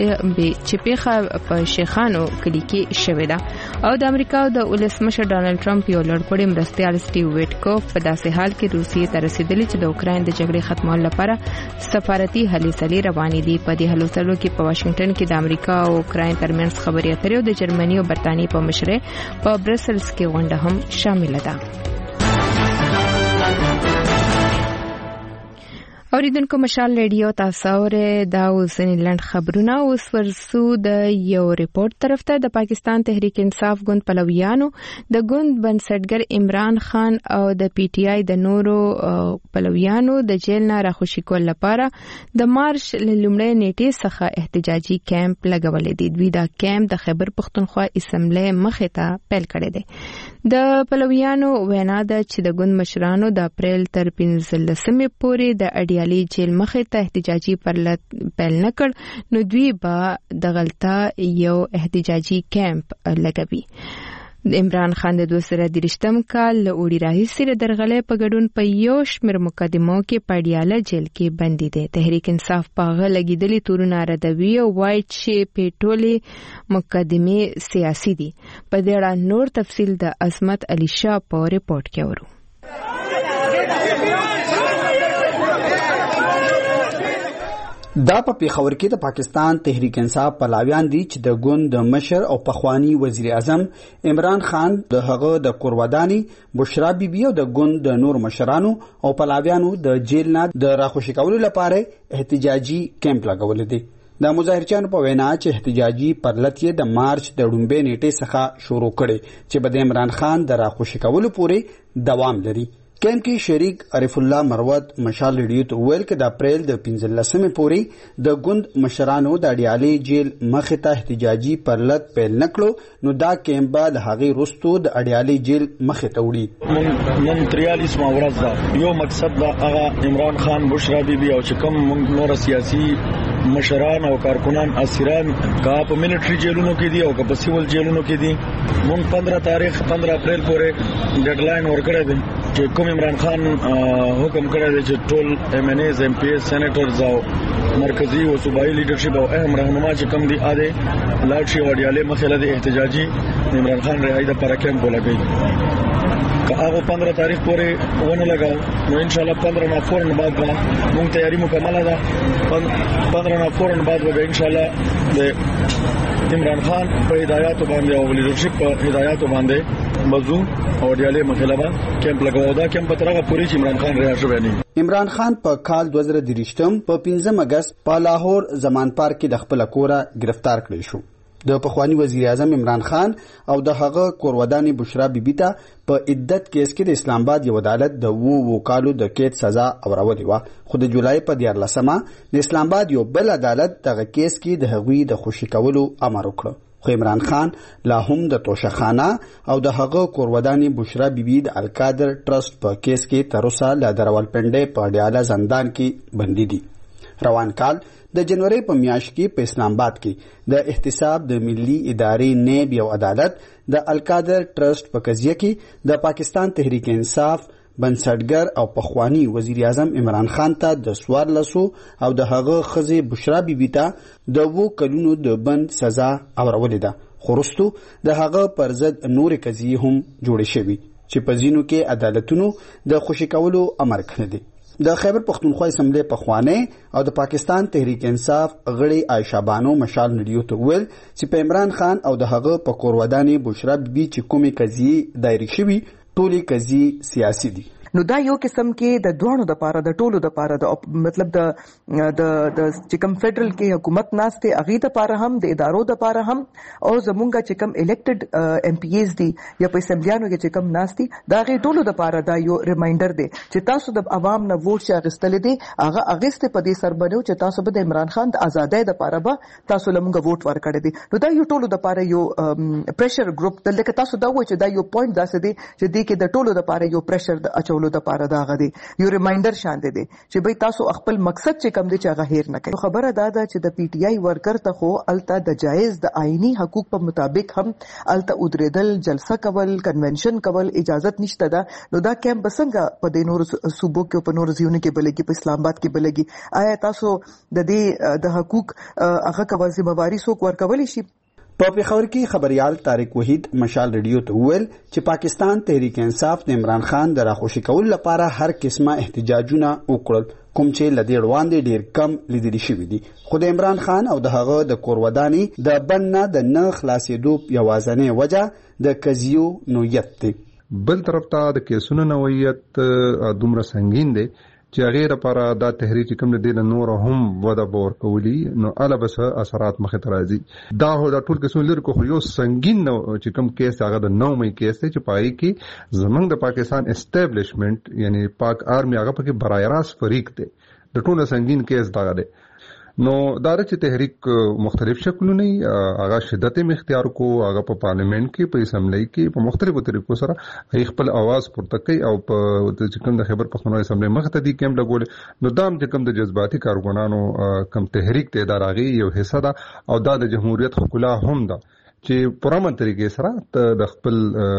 پیخه په شیخانو کلی کې شوې ده او د امریکا د ولسمشر ډانلډ ټرمپ یو لړپړی مرستيال سټیو ویټکوف په داسې حال کې روسیې ته رسیدلی چې د اوکراین د جګړې ختمولو لپاره سفارتي هلې ځلې روانې دي. په دې هلو ځلو کې په واشنگټن کې د امریکا او اوکراین ترمنځ خبرې اترې او د جرمني او برتانیې په مشرۍ په برسلز کې هم شامل ده. اوریدونکو مشال ریډیو تاسو اوره دا اوسنی لند خبرونه اوس ورسو د یو ریپورت طرف ته. د پاکستان تحریک انصاف ګوند پلویانو د ګوند بنسټګر عمران خان او د PTI د نورو پلویانو د جیل نه راخوشي کول لپاره د مارچ لومړۍ نیټې څخه احتجاجي کیمپ لګولې دي. دوی دا کیمپ د خیبر پښتونخوا اسمبلی مخې ته پیل کړی دی. د پلویانو وینا ده چې د ګوند مشرانو د اپریل تر 15مې پورې د اډیالي جیل مخې ته احتجاجي پرلط پیل نکړ نو دوی به د غلطه یو احتجاجي کیمپ لګوي. عمران خان د 2023م کال له اوړي راهیسې د درغلې په ګډون په یو شمېر مقدمو کې په اډیاله جیل کې بندي دي. تحریک انصاف په هغه لګیدلې تورونه ردوي او وایي چې په ټولې مقدمې سیاسي دي. په دې اړه نور تفصیل د عظمت علي شاه په ریپورت کې اورو. دا په پیښور کې د پاکستان تحریک انصاف پلاویان دي چې د ګوند د مشر او پخوانی وزیر اعظم عمران خان د هغه د کورودانی بشرا بیبي او د ګوند د نور مشرانو او پلاویانو د جیل نه د راخوشي کولو لپاره احتجاجي کیمپ لګول دي. د مظاهرچیانو په وینا چې احتجاجي پرلط یې د مارچ د لومړۍ نیټې څخه شروع کړي چې د عمران خان د راخوشي کولو پورې دوام لري. کیم کې شریک عارف الله مروت مشال ریډیو ته ویل چې د اپریل د 15 پورې د ګوند مشرانو د اډیالي جیل مخې ته احتجاجي پرلط پیل نکړو نو دا کیم به د هغې وروستو د اډیالي جیل مخې ته وړي. نن 43 ورځ ده. یو مقصد دا هغه عمران خان بشرا بیبي او چې کوم موږ نور سیاسي مشران او کارکنان اسیران کا په ملټری جیلونو کې دي او په سیول جیلونو کې دي. موږ 15 اپریل پورې ډیډلاین ورکړی دی چې کوم عمران خان حکم کړی دی چې ټول ایم ان ایز ایم پی ایس سینیټرز او مرکزی او صوبایي لیډرشپ او اهم رهنما چې کوم دي اده لاړ شي وړیاله مخاله د احتجاجي عمران خان رهایی د پر کیمپ ولګي که هغه 15 تاریخ پورې ونه لګاو نو ان شاء الله 15 نه فورن بعد موږ تیاری مکمل ده. 15 نه فورن بعد به ان شاء الله د عمران خان په هدایاتو باندې او لیډرشپ په هدایاتو باندې موضوع او ډیاله مخالبه کیمپ لګاو. دا کیمپ ترغه پوری چې عمران خان ریا شوی نه. عمران خان په کال 2023 په 15 اگست په لاهور زمان پارک کې د خپل کوره گرفتار کړی شو. د پخوانی وزیر اعظم عمران خان او د هغه کورودانی بشرا بیبي ته په عدت کیس کې د اسلام آباد یو عدالت د 2 کالو د قید سزا اورولې و. خو د جولای په 14مه د اسلام آباد یو بل عدالت دغه کیس کې د هغوی د خوشی کولو امر وکړ. خو عمران خان لا هم د توشخانه او د هغه کورودانی بشرا بیبي د القادر ټرست په کیس کې تر اوسه لا درولپنډې په ډیاله زندان کې بندي دي. روان کال د جنوري په میاشت کې په اسلام آباد کې د احتساب د ملي ادارې نیب یو عدالت د القادر ټرست په قضیه کې د پاکستان تحریک انصاف بنسټګر او پخوانی وزیر اعظم عمران خان ته د 14 او د هغه خزي بشرا بیبي ته د 2 کلونو د بند سزا اورولې ده. خورستو د هغه پر ضد نور قضیه هم جوړې شوې چې په ځینو کې عدالتونو د خوشی کولو امر کړی دی. د خیبر پختونخوا اسمبلی پخوانی او د پاکستان تحریک انصاف غړي عائشہ بانو مشال ریډیو ته ویل چې په عمران خان او د هغه په کورودانی بشرا بیبي چې کومې قضیې دایره شوي ټولې قضیې سیاسي دي. نو دا یو قسم کې د دوانو د پاره د ټولو د پاره د مطلب د چې کوم فدرل کې حکومت ناشته اغه د پاره هم د ادارو د پاره هم او زمونږه چې کوم الیکټډ ایم پی ایز دي یا په اسمبلیانو کې چې کوم ناشتي دا غي ټولو د پاره دا یو ریمایندر دی چې تاسو د عوام نه ووټ چې اغستل دي هغه اغسته په دې سر باندې چې تاسو به د عمران خان د آزادۍ د پاره به تاسو لمونږه ووټ ورکړی دي. نو دا یو ټولو د پاره یو پریشر ګروپ دلته تاسو دا وایي چې دا یو پوینټ داسې دی چې دې کې د ټولو د پاره یو پریشر د اچولو د پاره دا غدي یو ریمایندر شان دي چې به تاسو خپل مقصد چې کم دي چې هغه هیر نه کوي. خبره دا ده چې د پی ټی آی ورکر ته خو الته د جایز د آئینی حقوق په مطابق هم الته ودریدل جلسه کول کنونشن کول اجازت نشته ده. نو دا کیمپ بسنګ په د نور صوبو کې په نور ځایونو کې بلګي په اسلام آباد کې بلګي آیا تاسو د دې د حقوق هغه کول ذمہواری سو ورکول شي؟ په پیښور کې خبريال طارق وحید مشال ریډیو ته ویل چې پاکستان تحریک انصاف د عمران خان د راخوشي کول لپاره هر قسمه احتجاجونه وکړل کوم چې لدې وړاندې ډیر کم لیدل شوی دي. خو د عمران خان او د هغه د کورودانی د بننه د نه خلاصېدو یوازنې وجه د قضیو نوعیت دی. بل طرف ته د کیسونو نوعیت دومره سنگین دی چې غیر لپاره دا تحریک کوم د نور هم ودا باور کولی نو اله بس اثرات مخه ترازی دا هو دا ټول کیسونه لري خو یو سنگین نو چې کوم کیس هغه د 9 مې کیس چې پای کې زمنګ د پاکستان اسټابلیشمنت یعنی پاک آرمی هغه پکې برای راست فریق دی د ټول سنگین کیس دا دی. نو دا چې تحریک مختلف شکلونه هغه شدت اختیار کو هغه په پارلیمنت کې په اسمبلی کې په مختلفو طریقو سره خپل आवाज پورته کوي او په چې کوم د خیبر پختونخوا اسمبلی مخته دي کېم لګول نو دام چې کوم د جذباتي کارګونانو کم تحریک ته ادارغي یو حصہ ده او دا د جمهوریت خپل هم ده چې پرامن طریقې سره د خپل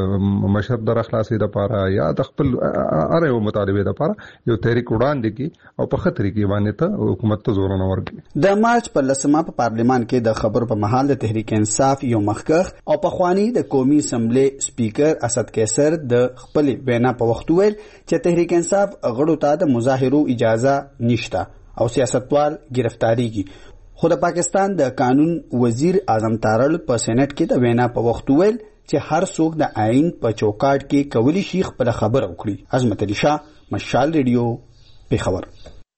مشر در اخلاصي د پاره یا د خپل اره او مطالبه د پاره یو تحریک وړاندې کی او په خطر کې باندې ته حکومت ته زور نه ورکړي. د مارچ په لسمه په پارلیمان کې د خبر په محل د تحریک انصاف یو مخکخ او په خوانی د قومي اسمبلی سپیکر اسد کیسر د خپل وینا په وخت ویل چې تحریک انصاف غړو ته د مظاهرو اجازه نشته او سیاستوال گرفتاری کی. خو د پاکستان د قانون وزیر اعظم تارړ په سېنات کې د وینا په وخت ویل چې هر څوک د آئین په چوکاټ کې کولی شي خپل خبره وکړي. عظمت علي شاه مشال ریډیو پیښور.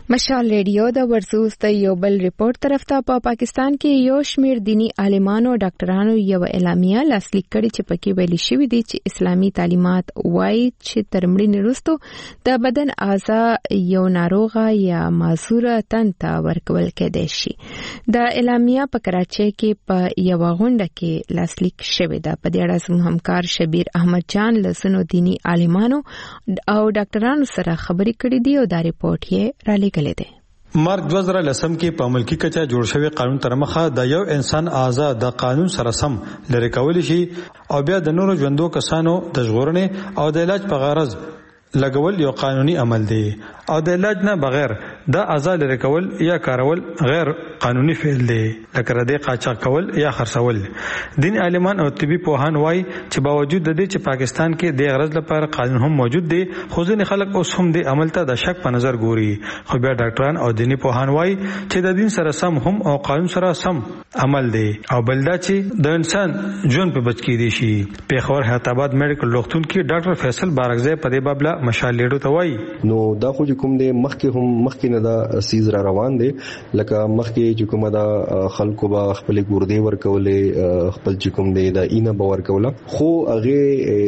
مشال ریډیو د ورزوز ته یو بل ریپورت طرف ته په پاکستان کې یو شمیر دینی عالمانو او ډاکټرانو یو اعلامیه لاسلیک کړي چې پکې ویل شوی دی چې اسلامي تعلیمات وایي چې تر مړینې وروسته د بدن اعضا یو ناروغه یا معذوره تن ته ورکول کېدای شي. د اعلامیه په کراچۍ کې په یو غونډه کې لاسلیک شوی ده. په دې اړه زموږ همکار شبیر احمد جان له ځینو دینی عالمانو او ډاکټرانو سره خبرې کړې دي او دا ریپورت یې را مارک 2010 کې په ملکی کچا جوړ شوی قانون تر مخه د یو انسان اعضاء د قانون سره سم لری کول شي او بیا د نورو ژوندو کسانو د ژغورنې او د علاج په غرض لګول یو قانوني عمل دی او د علاج نه بغیر د اعضاء لری کول یا کارول غیر قانوني فعل دی لکه ردی قاچاق کول یا خرڅول. دین عالمان او طبي پوهان وایي چې باوجود د دې چې پاکستان کې د غرض لپاره قانون هم موجود دی خو ځینې خلک اوس هم د عمل ته د شک په نظر ګوري. خو بیا ډاکټران او دینی پوهان وایي چې د دین سره سم هم او قانون سره سم عمل دی او بلدا چې د انسان ژوند په بچ کې دي شي. پیښور حیات آباد میډیکل روغتون کې ډاکټر فیصل بارغزی په دې بابله مشال لیډو ته وایي نو دا خو کوم دی مخکې نه دا سیز را روان دی لکه مخکې چې کومه دا خلکو با خپل ګردې ورکولې خپل چې کوم دی دا اینه به ورکوله خو هغه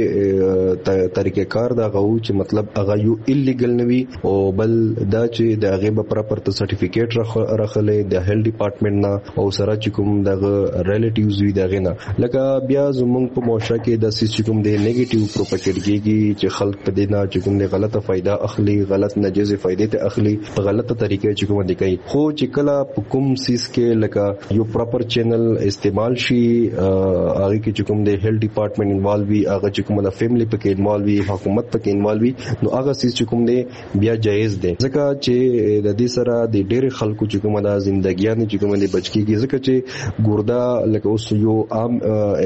سه طریقې کار دا غو چې مطلب هغه یو الیګل نوي او بل دا چې د هغه په پراپر سرټیفیکیټ راخلې د هیلث ډپارټمنټ نه او سره چې کوم دغه ریلیټیوز وي دغه نه لکه بیا زمونږ په معاشره کې د سیس چې کوم دی نیگیټیو پروپاګیټ کیږي چې خلک په دې نه چې کوم دی غلطه فائدہ اخلي غلط ناجیز فائدې ته اخلي په غلطه طریقې چې کوم دي کوي خو چې کله کوم سیس کې لکه یو پراپر چینل استعمال شي هغه کې چې کوم دی هیلث ډپارټمنټ انوالو وي هغه چې کوم د فیملی پکې انوالو وي حکومت پکې انوالو وي نو هغه سیس چې کوم دی بیا جایز دی ځکه چې د دې سره د ډېر خلکو چې کوم د ژوندګیان چې کوم دی بچ کیږي ځکه چې ګوردا لکه اوس یو عام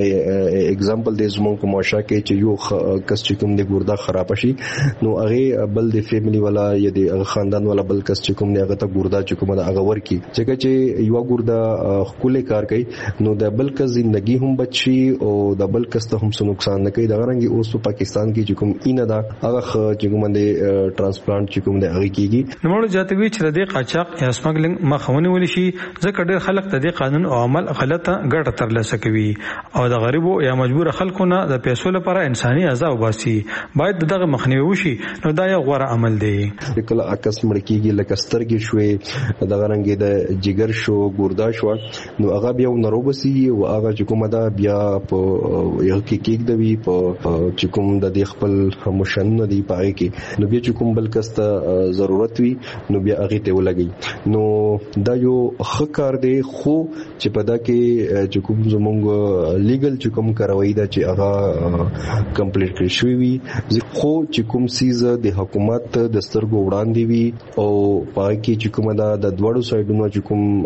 اگزامپل دی زموږ په معاشره کې چې یو کس چې کوم دی ګوردا خراب شي نو هغه بل د فیملی والا یا د خاندان والا بل کس چې کوم دی هغه ته ګوردا چې کوم دا هغه ورکی چې یو ګوردا خپل کار کوي نو د بل کس ژوندۍ هم بچي او د بل کس ته هم څه نقصان نه کوي دا رنګي اوس په پاکستان کې چې کوم اینه دا هغه چې کوم دی ترانسپلانټ چې کوم دی هغه کیږي نو موږ جاتوي چې د قاچاق یا سمګلینګ مخاوني ولې شي ځکه ډېر خلک د قانون او عمل غلطه ګټه ترلاسه کوي او د غریبو یا مجبور خلکو نه د پیسو لپاره انساني اعضاء وباسي باید دغه مخنیوي وشي نو دا یو غوړه عمل دی. کله عکس مړ کیږي لکه سترګې شوې د غرنګي د جګر شو ګوردا شو نو هغه بیا نروبسي او هغه چې کومه دا بیا په یو کې کېک دی په چې کوم د خپل مشن دی پاره کې نو بیا چې کوم بل کس ته ضرورت وي نو بیا هغه ته ولګي نو دا یو خکار دی خو چې په دا کې چې کوم زمونږ لیګل چې کوم کاروایی دا چې هغه کمپلیټ کړی شوی وي خو چې کوم سیز د حکومت د سترګو وړاندې وي او پای کې چې کومه دا د دوړو سایډونو چې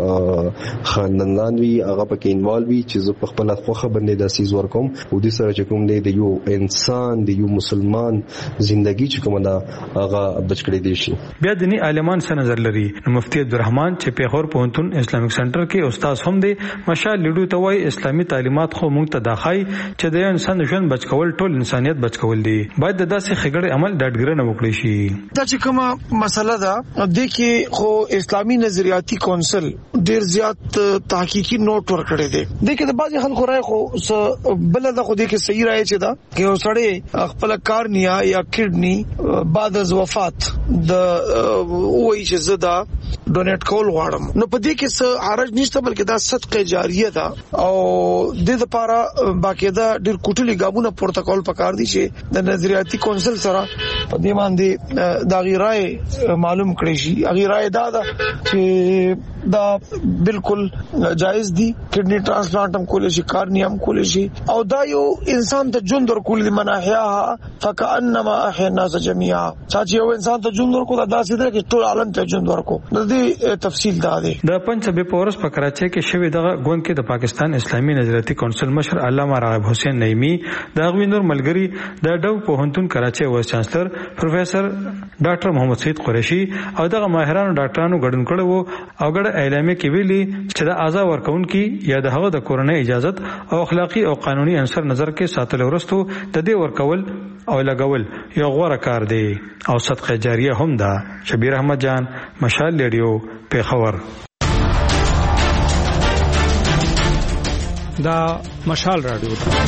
کوم خاندان وي هغه پکې انوالو وي چې زه په خپل خوخه باندې د سیز ورکوم او د سره چې کوم دی د یو انسان د یو مسلمان ژوندۍ چې کومه دا هغه بچکړې دي شي. بیا دینی عالمان څه نظر لري نو مفتی عبدالرحمن چې پیښور پوهنتون اسلامیک سنټر کې استاد هم دی مشال لیډو ته وایي اسلامي تعلیمات خو موږ ته داخای چې د انسان ژوند بچ کول ټول انسانيت بچ کول دي باید د داسې خګړې عمل ډاډګرنه وکړي شي. دا چې کومه مسله ده د کې خو اسلامي نظریاتي کونسل ډیر زیات تحقیقي نوٹ ورکړي دي د کې د بعضي خلکو راي خو بل د خو د کې صحیح راي چې دا کې وسړې خپل کارنیا یا کډنی بعد از وفات د وایي چې زدا ډونیټ کول غواړم نو په دې کې څه حرج نشته بلکې دا صدقه جاریه ده او د لپاره باقاعده ډیر کوټلي ګامونه پروتوکول پکار دي چې د نظریاتي کونسل سره په دې باندې دا غیرای معلوم کړی شي غیرای دا چې دا بالکل جائز دي کډنی ټرانسپلانټ هم کولای شي کارنی هم کولای شي او دا یو انسان ته ژوند ورکول دي مناحیا فکانما احیا الناس جميعا چې یو انسان ته ژوند ورکول دا داسې ده چې ټول عالم ته ژوند ورکو نو تر دې تفصیل دا دی. د پنځبه پورس په کراچۍ کې شوې دغه غونډه کې د پاکستان اسلامي نظریاتي کونسل مشر علامه راغب حسین نعیمی، د غوی نور ملګری د ډو پوهنتون کراچۍ وایس چانسلر پروفیسر ډاکټر محمد سید قریشي او دغه ماهرانو ډاکټرانو ګډون کړو او ګډ اعلامیه کې ویلي چې د اعضاء ورکونکو یا د هغه د کورنۍ اجازت او اخلاقی او قانوني عنصر نظر کې ساتل ورستو د دې ورکول او لګول یو غوړه کار دی او صدقه جاریه هم ده. شبیر احمد جان، مشال ریډیو، پیښور. دا مشال رادیو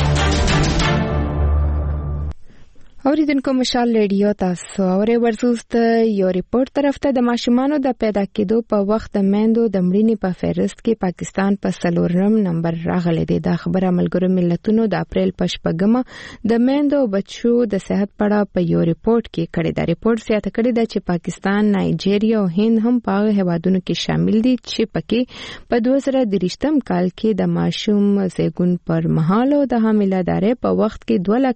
اوریدونکو مشال ریډیو تاسو اورئ. ورزوست یو ریپورت طرف ته د ماشومانو د پیدا کېدو په وخت د میندو د مړینې په فهرست کې پاکستان په 4 نمبر راغلی دی. دا خبره ملګرو ملتونو د اپریل په 8 د میندو او بچو د صحت په اړه په یو ریپورت کې کړی دا. ریپورت زیاته کړی دا چې پاکستان، نایجیریا او هند هم په هغه هیوادونو کې شامل دي چې پکې په 2023 کال کې د ماشوم زیږون پر مهال او د حامله‌دارۍ په وخت کې 2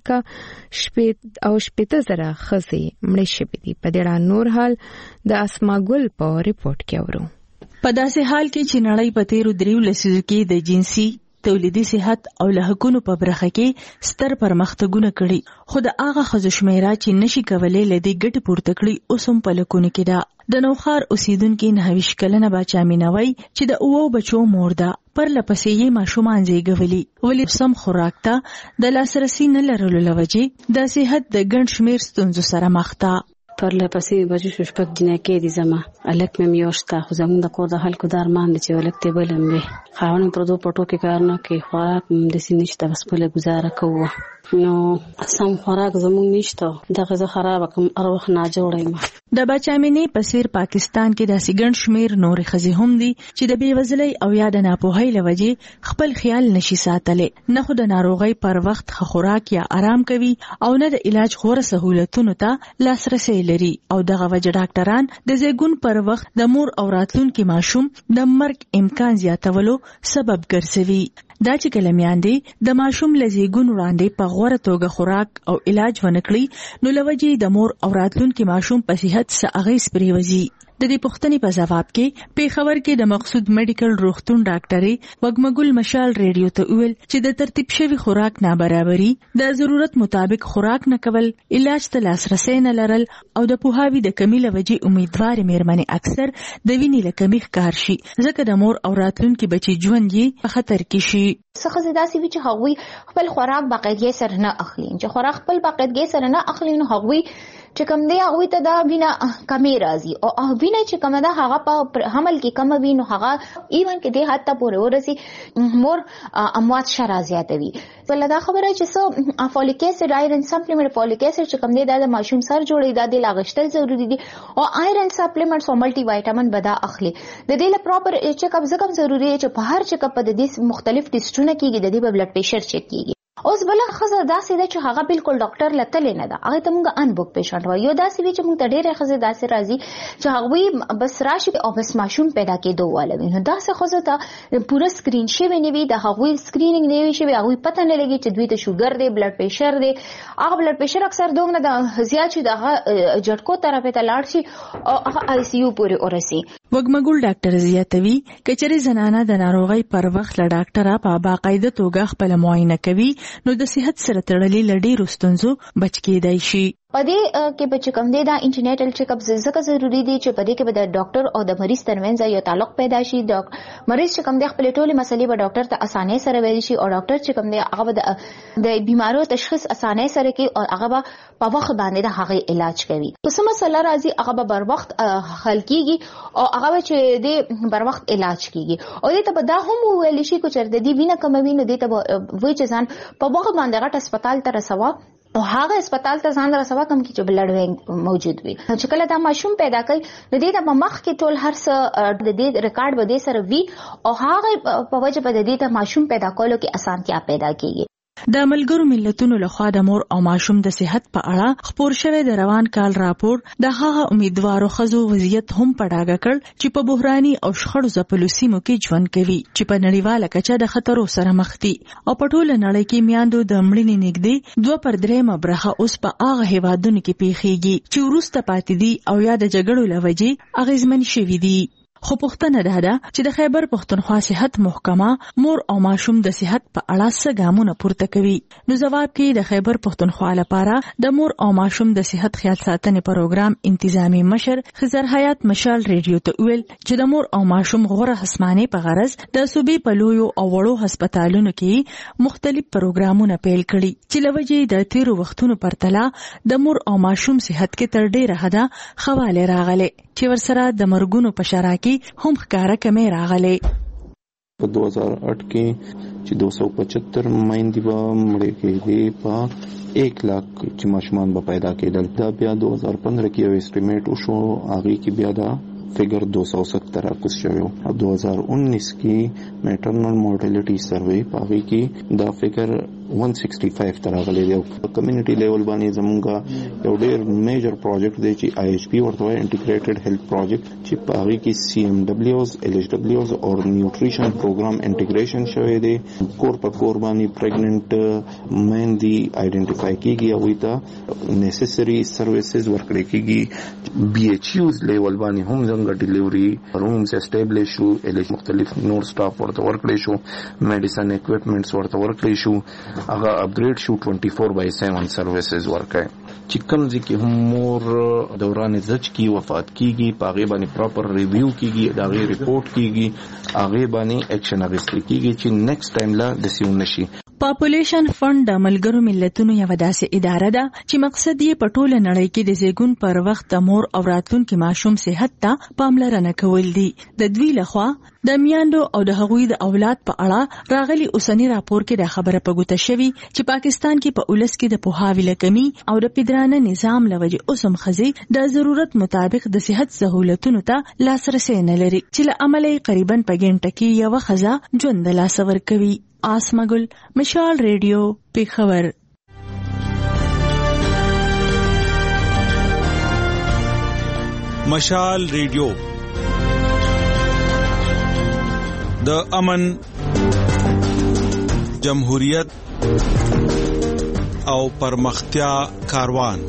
لک او 80,000 خزې مړې شوې دي. په دې اړه نور حال د اسماګل په ریپورت کې اورو. په داسې حال کې چې نړۍ په تیرو 3 لسیزو کې د جنسي تولیدي صحت او له حقوقو په برخه کې ستر پرمختګونه کړي، خو د هغه خزو شمیره چې نشي کولای لدی ګټ پورته کړي اوس هم په لکونه کې ده. د نوخار اوسیدونکو 29 کلنه بچا مینوي چې د اوو بچو مور ده، پر لپسې یې ماشومان زیږولي، ولې سم خوراک ته د لاسرسي نه لرلو لوجې د صحت د ګڼ شمیر ستونزو سره مخ ده. پر لپسې بچو شپږ جنکې دي زما الک مې میوشته، خو زموږ د کور د خلکو د ارمان دي چې ولک ته بلم وي. خاوند پر دوه پټو کې کار نه کوي، خوراک د سینشته بس په گزاره کوو. نو سم خوراک زموږ نشته، دغه زه خراب کوم اروخ نه جوړایم. د بچامینې په سیر پاکستان کې د سیګن شمیر نور خزي هم دي چې د بیوزلۍ او یا د ناپوهۍ لوجې خپل خیال نشي ساتلې، نه خو د ناروغۍ پر وخت خوراک یا آرام کوي او نه د علاج غوړه سہولتونو ته لاسرسي لري. او دغه وجه ډاکټران د زیږون پر وخت د مور او راتلونکي ماشوم د مرګ امکان زیاتولو سبب ګرځوي. دا چې کله میاندې د ماشوم لزیګون وړاندې په غوړه توګه خوراک او علاج ونکړي نو لوجې د مور او راتلونکي ماشوم په صحت څه اغیز پریوزي. د دې پوښتنې په جواب کې پیښور کې د مقصود میډیکل روغتون ډاکټرې وګمګل مشال ریډیو ته ویل چې د ترتیب شوی خوراک نابرابري، د ضرورت مطابق خوراک نه کول، علاج ته لاسرسي نه لرل او د پوهاوي د کمی لوجې امیدوار مېرمنې اکثر د وینې له کمی ښکار شي، ځکه د مور او راتلونکي بچي ژوند یې په خطر کې شي. څخه زداسي وی چې هغوی خپل خوراک باقاعدګۍ سره نه اخلي، چې خوراک خپل باقاعدګۍ سره نه اخلي نو هغوی چې کوم دی هغوی ته دا وینه کمی راځي او وینه چې کومه ده هغه په حمل کې کم وي نو هغه ایون کې دی حتی پورې ورسي مور اموات شرا زیاتوي. بل دا خبره چې سو فولیک اسید آیرن سپلیمنٹ فولیک اسید چې کوم دی د ماشوم سر جوړي دا د لاغشتل ضروری دي او آیرن سپلیمنټس او ملټي وایټامین بدا اخلي. د دې لپاره پراپر چیک اپ زکم ضروری دی چې په هر چیک اپ د دې مختلف ټیسټونه کیږي، د دې بلډ پریشر چیک کیږي. اوس بل خزه داسې ده چې هغه بالکل ډاکټر لته نه ده، هغه ته موږ ان بوک پیشنټ وایو. یو داسې وی چې موږ ته ډېر خزه داسې راځي چې هغه بس راشي او بس ماشوم پیدا کېدو والوي. نو داسې خزه ته پوره سکرین شوی نه وي، د هغه سکرینینګ نه وي شوی، هغه پته نه لګي چې دوی ته شوګر دی، بلډ پریشر دی. هغه بلډ پریشر اکثر دومره د زیات شي دغه جټکو طرف ته لاړ شي او هغه آی سی یو پورې ورسي. وګمګل ډاکټر زیاتوي کچري زنانه د ناروغۍ پر وخت له ډاکټره په باقاعده توګه خپل معاینه کوي نو د صحت سره تړلې لډې رستنزو بچ کېدای شي. پدې کې بچ کم دی دا انټینیټل چیک اپ زکه ضروری دی چې پدې کې به د ډاکټر او د مریض ترمنځ یو تعلق پیدا شي. مریض چې کم دی خپل ټولې مسلې به ډاکټر ته اسانه سره ویل شي او ډاکټر چې کم دی هغه د بیمارو تشخیص اسانه سره کوي او هغه به په وخت باندې د هغه علاج کوي. په سم مسله راځي هغه به بر وخت حل کیږي او هغه چې د بر وخت علاج کیږي او دې ته به دا هم ویل شي چې د دې وینه کموي نو دې ته وایي چې ځان په وخت باندې غټ هسپتال ته رسوا او هغه هسپتال ته ځان رسوا کوم چې بلډ بینک موجود وي. چې کله دا ماشوم پیدا کوي نو دې ته مخ کې ټول هر څه د دې ریکارډ به دې سره وي او هغه په وجه به دې ته ماشوم پیدا کولو کې اسانتیا پیدا کیږي. د ملګرو ملتونو لخوا د مور او ماشوم د صحت په اړه خپور شوی د روان کال راپور د هغه امیدوارو ښځو وضعیت هم په ډاګه کړ چې په بحراني او شخړو ځپلو سیمو کې ژوند کوي چې په نړیواله کچه د خطرو سره مخ دي او په ټوله نړۍ کې میاندو د مړینې نږدې 2/3 برخه اوس په هغه هیوادونو کې پیښیږي چې وروسته پاتې دي او یا د جګړو له وجې اغیزمن شوي دي. خو پوښتنه ده چې د خیبر پښتونخوا صحت محکمه مور او ماشوم د صحت په اړه څه ګامونه پورته کوي. نو جواب کې د خیبر پښتونخوا لپاره د مور او ماشوم د صحت خیال ساتنې پروګرام انتظامی مشر خضر حیات مشال ریډیو ته ویل چې د مور او ماشوم غوره حسمانه په غرض د صوبې په لویو او وړو هسپتالونو کې مختلف پروګرامونه پیل کړي چې لوجې د تیرو وختونو پرتله د مور او ماشوم صحت کې تر ډیره حده خواله راغله چې ورسره د مرګونو په شرا کې هم ښکارا کمې راغلې. په 2008 کې چې 275 مایندې به مړې کېدې په 1 लाख چې ماشومان به پیدا کېدل. دا بیا 2015 کې یو اسټیمیټ وشو هغه کې بیا دا فیگر 270 راکوس شوی. او 2019 کې میټرنل مورټیلیټي سروې په هغه کې دا فیگر 165 تر راغلی دی. په کمیونټي لیول باندې زمونږ یو ډیر میجر پروجیکټ دی چې IHP ورته انټیګریټډ هیلث پروجیکټ چې په هغه کې CMWs LHWs او نیوټریشن پروګرام انټیګریشن شوی دی. کور په کور باندې پریګننټ مین دی آئیډنټیفای کیږي او ایته نیسیسری سرویسز ورکړي کیږي. BHUs لیول باندې هم څنګه ډیلیوري رومز اسټابلیش شو، مختلف نور سټاف ورته ورکړي شو، میډیسن اکوپمنټس ورته ورکړي شو، هغه اپګریډ شو 24/7 سرویسز ورکړي چې کوم ځکه هم مور دوران زچ کی وفات کیږي پاغه باندې پراپر ریویو کیږي دا غي ریپورت کیږي هغه باندې اکشن اغستل کیږي چې نیکسټ ټایم لا د سیون نشي. پاپولیشن فند د ملګرو ملتونو یو داسې اداره ده چې مقصد یې په ټوله نړۍ کې د زیږون پر وخت د مور او راتلونکي ماشوم صحت ته پاملرنه کول دي. د دوی لخوا د میاندو او د هغوی د اولاد په اړه راغلي اوسنی راپور کې د خبره پګوته شوی چې پاکستان کې په اولس کې د پوهاوی لکمي او د پدرانه نظام لوجه اوسم خزي د ضرورت مطابق د صحت سہولتونو ته لاسرسي نه لري چې له عملي قریبا په ګڼټه کې یو خزا ژوند لاسور کوي. آسمګل مشال ریډیو پیښور. مشال ریډیو د امن، جمهوریت او پرمختیا کاروان.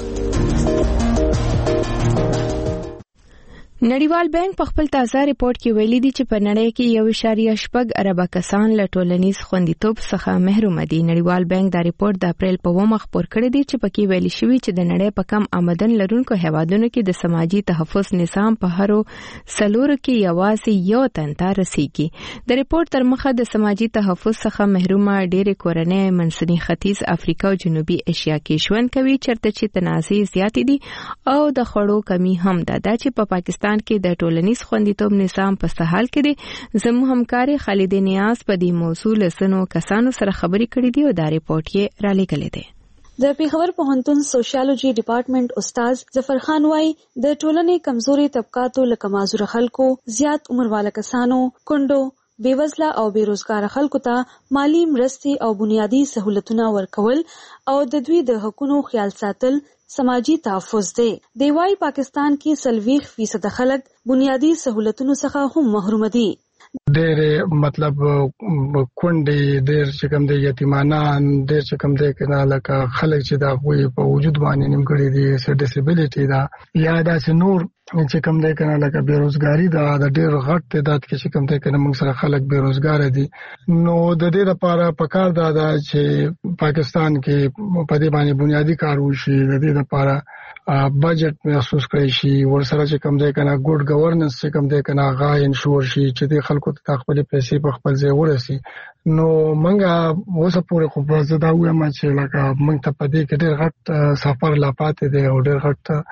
نړیوال بانک په خپل تازه ریپورت کې ویلي دی چې په نړۍ کې 1.8 ارب کسان له ټولنیز خوندیتوب څخه محروم دي. نړیوال بانک دا ریپورت د اپریل په 1 خپور کړی دی چې پکې ویلي شوی چې د نړۍ په کم آمدن لرونکو هیوادونو کې د سماجی تحفظ نظام په هرو سلور کې یوازې یو تن ته رسیږي. د ریپورت تر مخه د سماجی تحفظ څخه محرومه ډېر کورنۍ منځني ختیځ افریقا او جنوبي ایشیا کې ژوند کوي چرته چې تنازع زیات دي او د خړو کمی هم ده چې په پاکستان کې د ټولنیز خوندیتوب نظام په سهال کې دي. زموږ همکاري خالد نیاز په دې موضوع لسنو کسانو سره خبرې کړې دي او دا ریپورت یې را لېږلی دی. د پیښور پوهنتون سوشیالوجي ډپارټمنټ استاد ظفر خان وايي د ټولنې کمزوري طبقاتو لکه معذور خلکو، زیات عمر والا کسانو، کندو، بیوزله او بیروزګار خلکو ته مالی مرستې او بنیادی سہولتونه ورکول او د دوی د حقوقو خیال ساتل سماجی تحفظ دی. دی وايي پاکستان کې 40% خلک بنیادی سہولتونو څخه هم محروم دي. ډېر مطلب کونډې ډېر چې کوم دي یتیمانان ډېر چې کوم دي کنه لکه خلک چې دا غوي په وجود باندې نیمګړي دي سر ډیسیبিলিټي دا یا دا نور چې کوم دي کنه لکه بیروزګاری دا د ډېر غټ تعداد کې چې کوم دي کنه موږ سره خلک بیروزګار دي. نو د دې لپاره پکار دا چې پاکستان کې په دې باندې بنیادی کار وشي. د دې لپاره بجټ محسوس کړی شي ورسره چې کوم ځای کنه ګډ گورننس چې کوم ځای کنه غا انشور شي چې د خلکو ته خپل پیسې په خپل ځای ورسي. نو منګه اوسه پورې خو په زدا وایم چې لکه موږ ته پدې کې ډېر غټ سفر لا پاتې دی او ډېر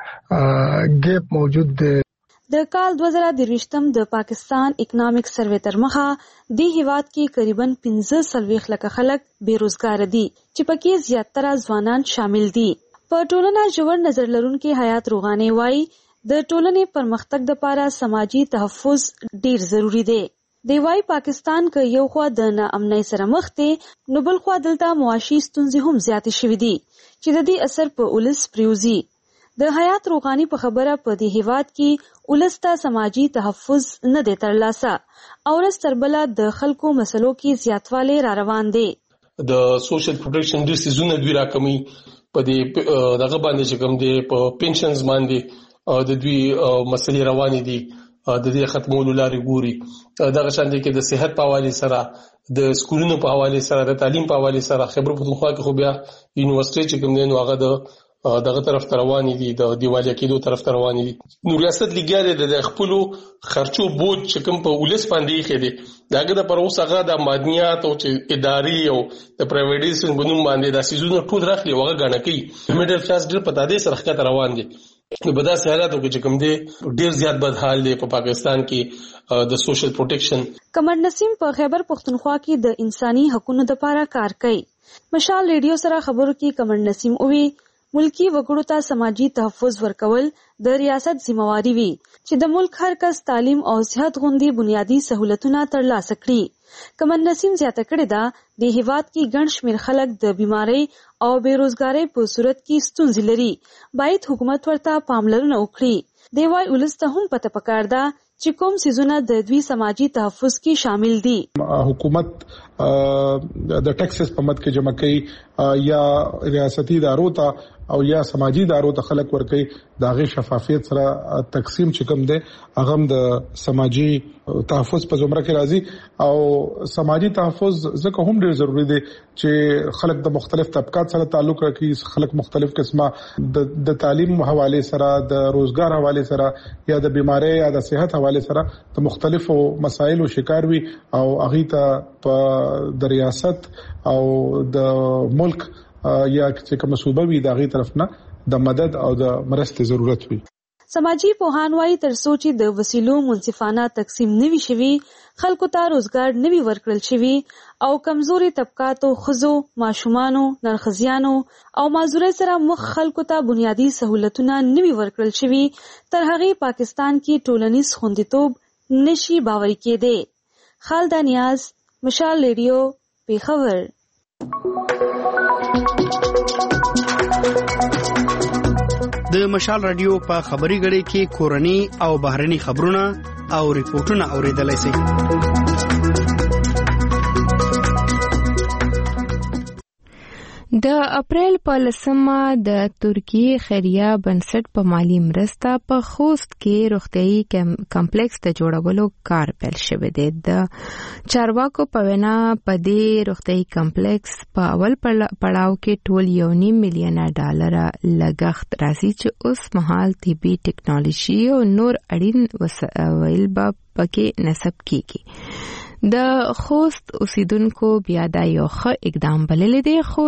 غټ ګیپ موجود دی. د کال 2023 د پاکستان اکنامک سروې تر مخه د هیواد کې قریبا 15 لک خلک بیروزګار دي چې پکې زیاتره ځوانان شامل دي. په ټولنه ژور نظر لرونکي حیات روغاني وايي د ټولنې پرمختګ لپاره سماجی تحفظ ډیر ضروری دی. دی وايي پاکستان که یو خوا د ناامنۍ سره مخ دی نو بل خوا دلته معاشي ستونزې هم زیاتې شوې دي چې د دې اثر په ولس پریوزي. د حیات روغاني په خبره په دې هیواد کې ولس ته سماجی تحفظ نه دی ترلاسه او ورځ تر بله د خلکو مسلو کې زیاتوالی را روان دی. د سوشل پروټیکشن ډیر سیزونه دوی راکمي په دې دغه باندې چې کوم دی په پنشنز باندې د دوی مسلې روانې دي د دې ختمولو لارې ګوري. دغه شان دي کې د صحت په حواله سره د سکولونو په حواله سره د تعلیم په حواله سره خبر پښتونخوا کې خو بیا یونیورسيټي چې کوم دی نو هغه دغه طرف ته روانې دي د دیوالیا کېدو طرف ته روانې دي. نو ریاست لګیاله د خپل خرچو بوج چې کوم په ولس باندې خې دي داګه د پر اوس هغه د مادنیات او چې اداري او د پرایویټیزیشن بنوم باندې د سيزونو ټول راخلي وغه غاڼه کوي. میډل کلاس ډېر پتا دي سره ښکته روان دي. نو په داسې حالاتو کې چې کوم دی ډېر زیات بد حال دی په پاکستان کې د سوشل پروټیکشن. قمر نسیم په خیبر پختونخوا کې د انساني حقوقو لپاره کار کوي. مشال ریډیو سره خبرو کې قمر نسیم اووي ملکی وګړو ته سماجی تحفظ ورکول د ریاست ذمہواری وي چې د ملک هر کس تعلیم او صحت غوندي بنیادی سہولتونه ترلاسه کړي. قمر نسیم زیاته کړې ده د هیواد کې ګڼ شمېر خلک د بیماری او بیروزګاری په صورت کې ستونزې لري. باید حکومت ورته پاملرنه وکړي. دی وايي ولس ته هم پته پکار ده چې کوم سيزونه د دوی سماجی تحفظ کې شامل دي. حکومت د ټیکسز په مد کې جمع کوي یا ریاستي ادارو ته او یا سماجی ادارو ته خلک ورکوي. داغه شفافیت سره تقسیم چې کوم دی هغه د سماجی تحفظ په زمره کې راځي او سماجی تحفظ ځکه هم ډیر ضروری دی چې خلک د مختلف طبقات سره تعلق لري. خلک مختلف قسمه د تعلیم حواله سره د روزګار حواله سره یا د بیماری یا د صحت حواله سره د مختلفو مسایلو شکار وي او هغه ته په د ریاست او د ملک یا چې کوم صوبه وي دغه طرف نه د مدد او د مرستې ضرورت وي. سماجی پوهان وايي تر څو چې د وسیلو منصفانه تقسیم نوي شوي خلکو ته روزګار نوي ورکړل شوي او کمزوري طبقاتو خزو ماشومانو نرخزیانو او معذورۍ سره مخ خلکو ته بنیادی سہولتونه نوي ورکړل شوي تر هغه پاکستان کې ټولنیز خوندیتوب نشي باوري کېده. خالده نیاز مشال ریډیو پیښور. د مشال رادیو په خبري غړي کې کورني او بهرني خبرونه او ریپورتونه اوریدلای شئ. د اپریل په 10 د ترکیه خیریه بنسټ په مالی مرسته په خوست کې روغتيایي کمپلیکس ته جوړولو کار پیل شوی دی. د چارواکو په وینا په دې روغتيایي کمپلیکس په اول پړاو کې ټول $1.5 میلیون لګښت راځي چې اوس مهال طبي ټیکنالوژي او نور اړین وسایل به پکې نصب کیږي. د خوست اوسیدونکو بیا دا یو ښه اقدام بللی دی خو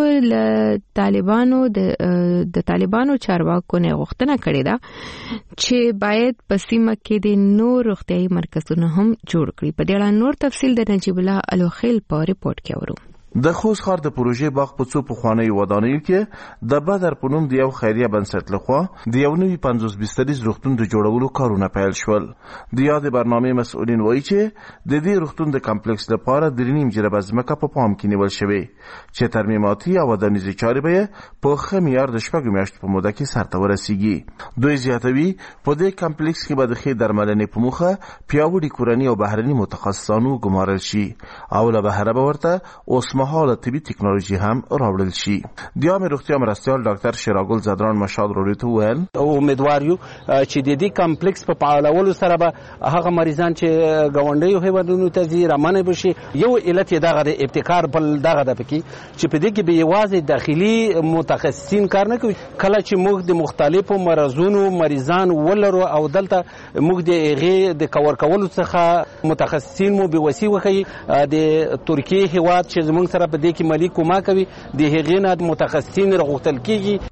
د طالبانو چارواکو نه غوښتنه کړې ده چې باید په سیمه کې د نور روغتيایي مرکزونه هم جوړ کړي. په دې اړه نور تفصیل د نجیب الله الوخیل په ریپورت کې ورو. د خوست ښار د پروژې باغ په څو پخوانیو ودانیو کې د بدر په نوم د یو خیریه بنسټ لخوا د یو نوي 50 بستریز روغتون د جوړولو کارونه پیل شول. د یادې برنامې مسؤلین وایي چې د دې روغتون د کمپلیکس لپاره 3.5 جربه ځمکه په پام کې نیول شوې چې ترمیماتي او ودانیزي چارې به په ښه معیار د 6 میاشتو په موده کې سرته ورسیږي. دوی زیاتوي په دې کمپلیکس کې به د ښې درملنې په موخه پیاوړي کورني او بهرني متخصصانو ګمارل شي او له بهره به ورته اوس مهال طبي ټیکنالوژي هم راوړل شي. د عامه روغتیا مرستیال ډاکټر شراګل زدران مشال روډیو ویل امیدوار یو چې د دې کمپلیکس په فعالولو سره به هغه مریضان چې غونډیو هیوادونو ته ځي رامنه بشي. یو علت دغه د ابتکار بل دغه د پکې چې په دې کې به یوازې داخلي متخصصین کار نه کوي. کله چې موږ د مختلفو مرزونو مریضان ولرو او دلته موږ د هغه د کور کولو څخه متخصصین مو به وسی وکي د ترکیه هیواد چې زموږ سره په دې کې مالی کومه کوي د هغې نه متخصصین راغوښتل کیږي.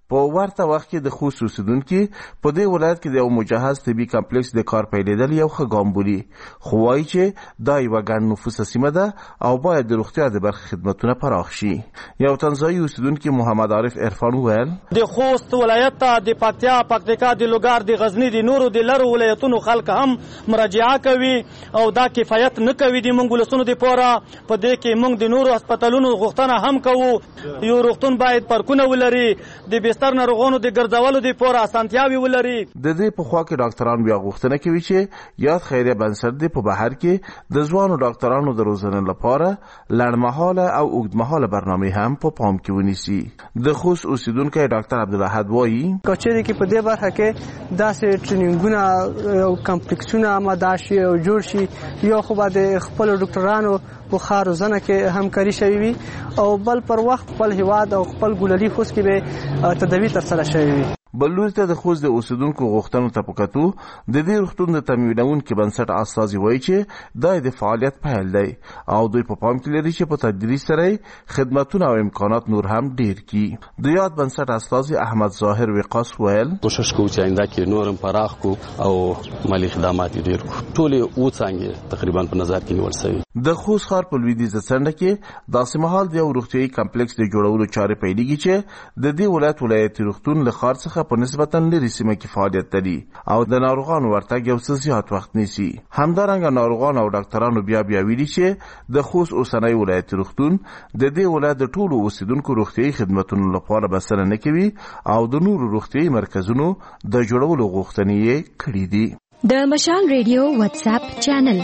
په ورته وخت کې د خوست اوسیدونکو په دې ولایت کې د یو مجهز طبي کمپلیکس د کار پیلېدل یو ښه ګام بولي، خو وایي چې دا یوه ګڼ نفوسه سیمه ده او باید د روغتیا د برخې خدمتونه پراخ شي. یو تنزانیایي اوسیدونکي محمد عارف عرفان وویل د خوست ولایت ته د پکتیکا د لوګر د غزنی د نورو د لرو ولایتونو خلک هم مراجعه کوي او دا کفایت نه کوي د موږ ولسونو لپاره. په دې کې موږ د نورو هسپتالونو غوښتنه هم کوو، یو روغتون باید پارکونه ولري، د بستر ناروغانو د ګرځولو لپاره اسانتیاوي ولري. د دې په خوا کې ډاکټران بیا غوښتنه کوي چې یاد خیریه بنسټ دی په بهر کې د ځوانو ډاکټرانو د روزنې لپاره لړمحاله او اوږدمهاله برنامې هم په پام کې ونیسي. د خوست اوسیدونکی ډاکټر عبدالحد وایي کچېرې کې په دې برخه کې داسې ټرینینګونه او کمپلیکسونه آماده شي او جوړ شي، یو خو به د خپلو ډاکټرانو په ښه روزنه کې همکاري شوې وي او بل پر وخت خپل هیواد او خپل ګلالي خوست کې به تداوي ترسره شوې وي. بل لوري ته د خوست د اوسیدونکو غوښتنو ته په کتو د دې روغتون د تمویلونکي بنسټ استازي وایي چې دا د فعالیت پیل دی او دوی په پام کې لري چې په تدریج سره خدمتونه او امکانات نور هم ډیر کی. د یاد بنسټ استازي احمد ظاهر وقاص ویل کوشش کوو چې آینده کې نورم پراخ کو او مالی خدمات ډیر کو، ټول او څنګه تقریبا په نظر کې نیول شوی. د خوست ښار په لویدیځه څنډه کې داسې مهال د یو روغتیايي کمپلیکس د جوړولو چارې پیلېږي چې د دې ولایت ولایتي روغتون له ښار څخه په نسبتا لرې سیمه کې فعالیت لري او د ناروغانو ورتګ یو څه زیات وخت نیسي. همدارنګه ناروغان او ډاکټرانو بیا ویلي چې د خوست اوسنی ولایتي روغتون د دې ولایت د ټولو اوسیدونکو روغتیايي خدمتونو لپاره بسنه نه کوي او د نورو روغتیايي مرکزونو د جوړولو غوښتنې یې کړې دي. د مشال ریډیو واتس اپ چینل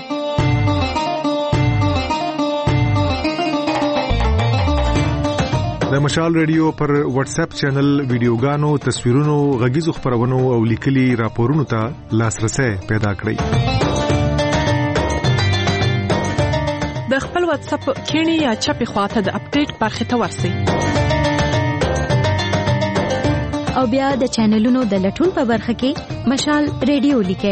د مشال ریډیو پر واتس اپ چینل ویډیوګانو، تصویرونو، غږیزو خبرونو او لیکلي راپورونو ته لاسرسي پیدا کړئ. د خپل واتس اپ کینی یا چپی خواته د اپډیټ برخه ته ورسئ او بیا د چینلونو د لټون په برخه کې مشال ریډیو لیکئ.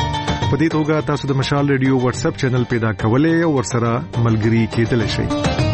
په دې توګه تاسو د مشال ریډیو واتس اپ چینل پیدا کولای او ورسره ملګري کېدلی شئ.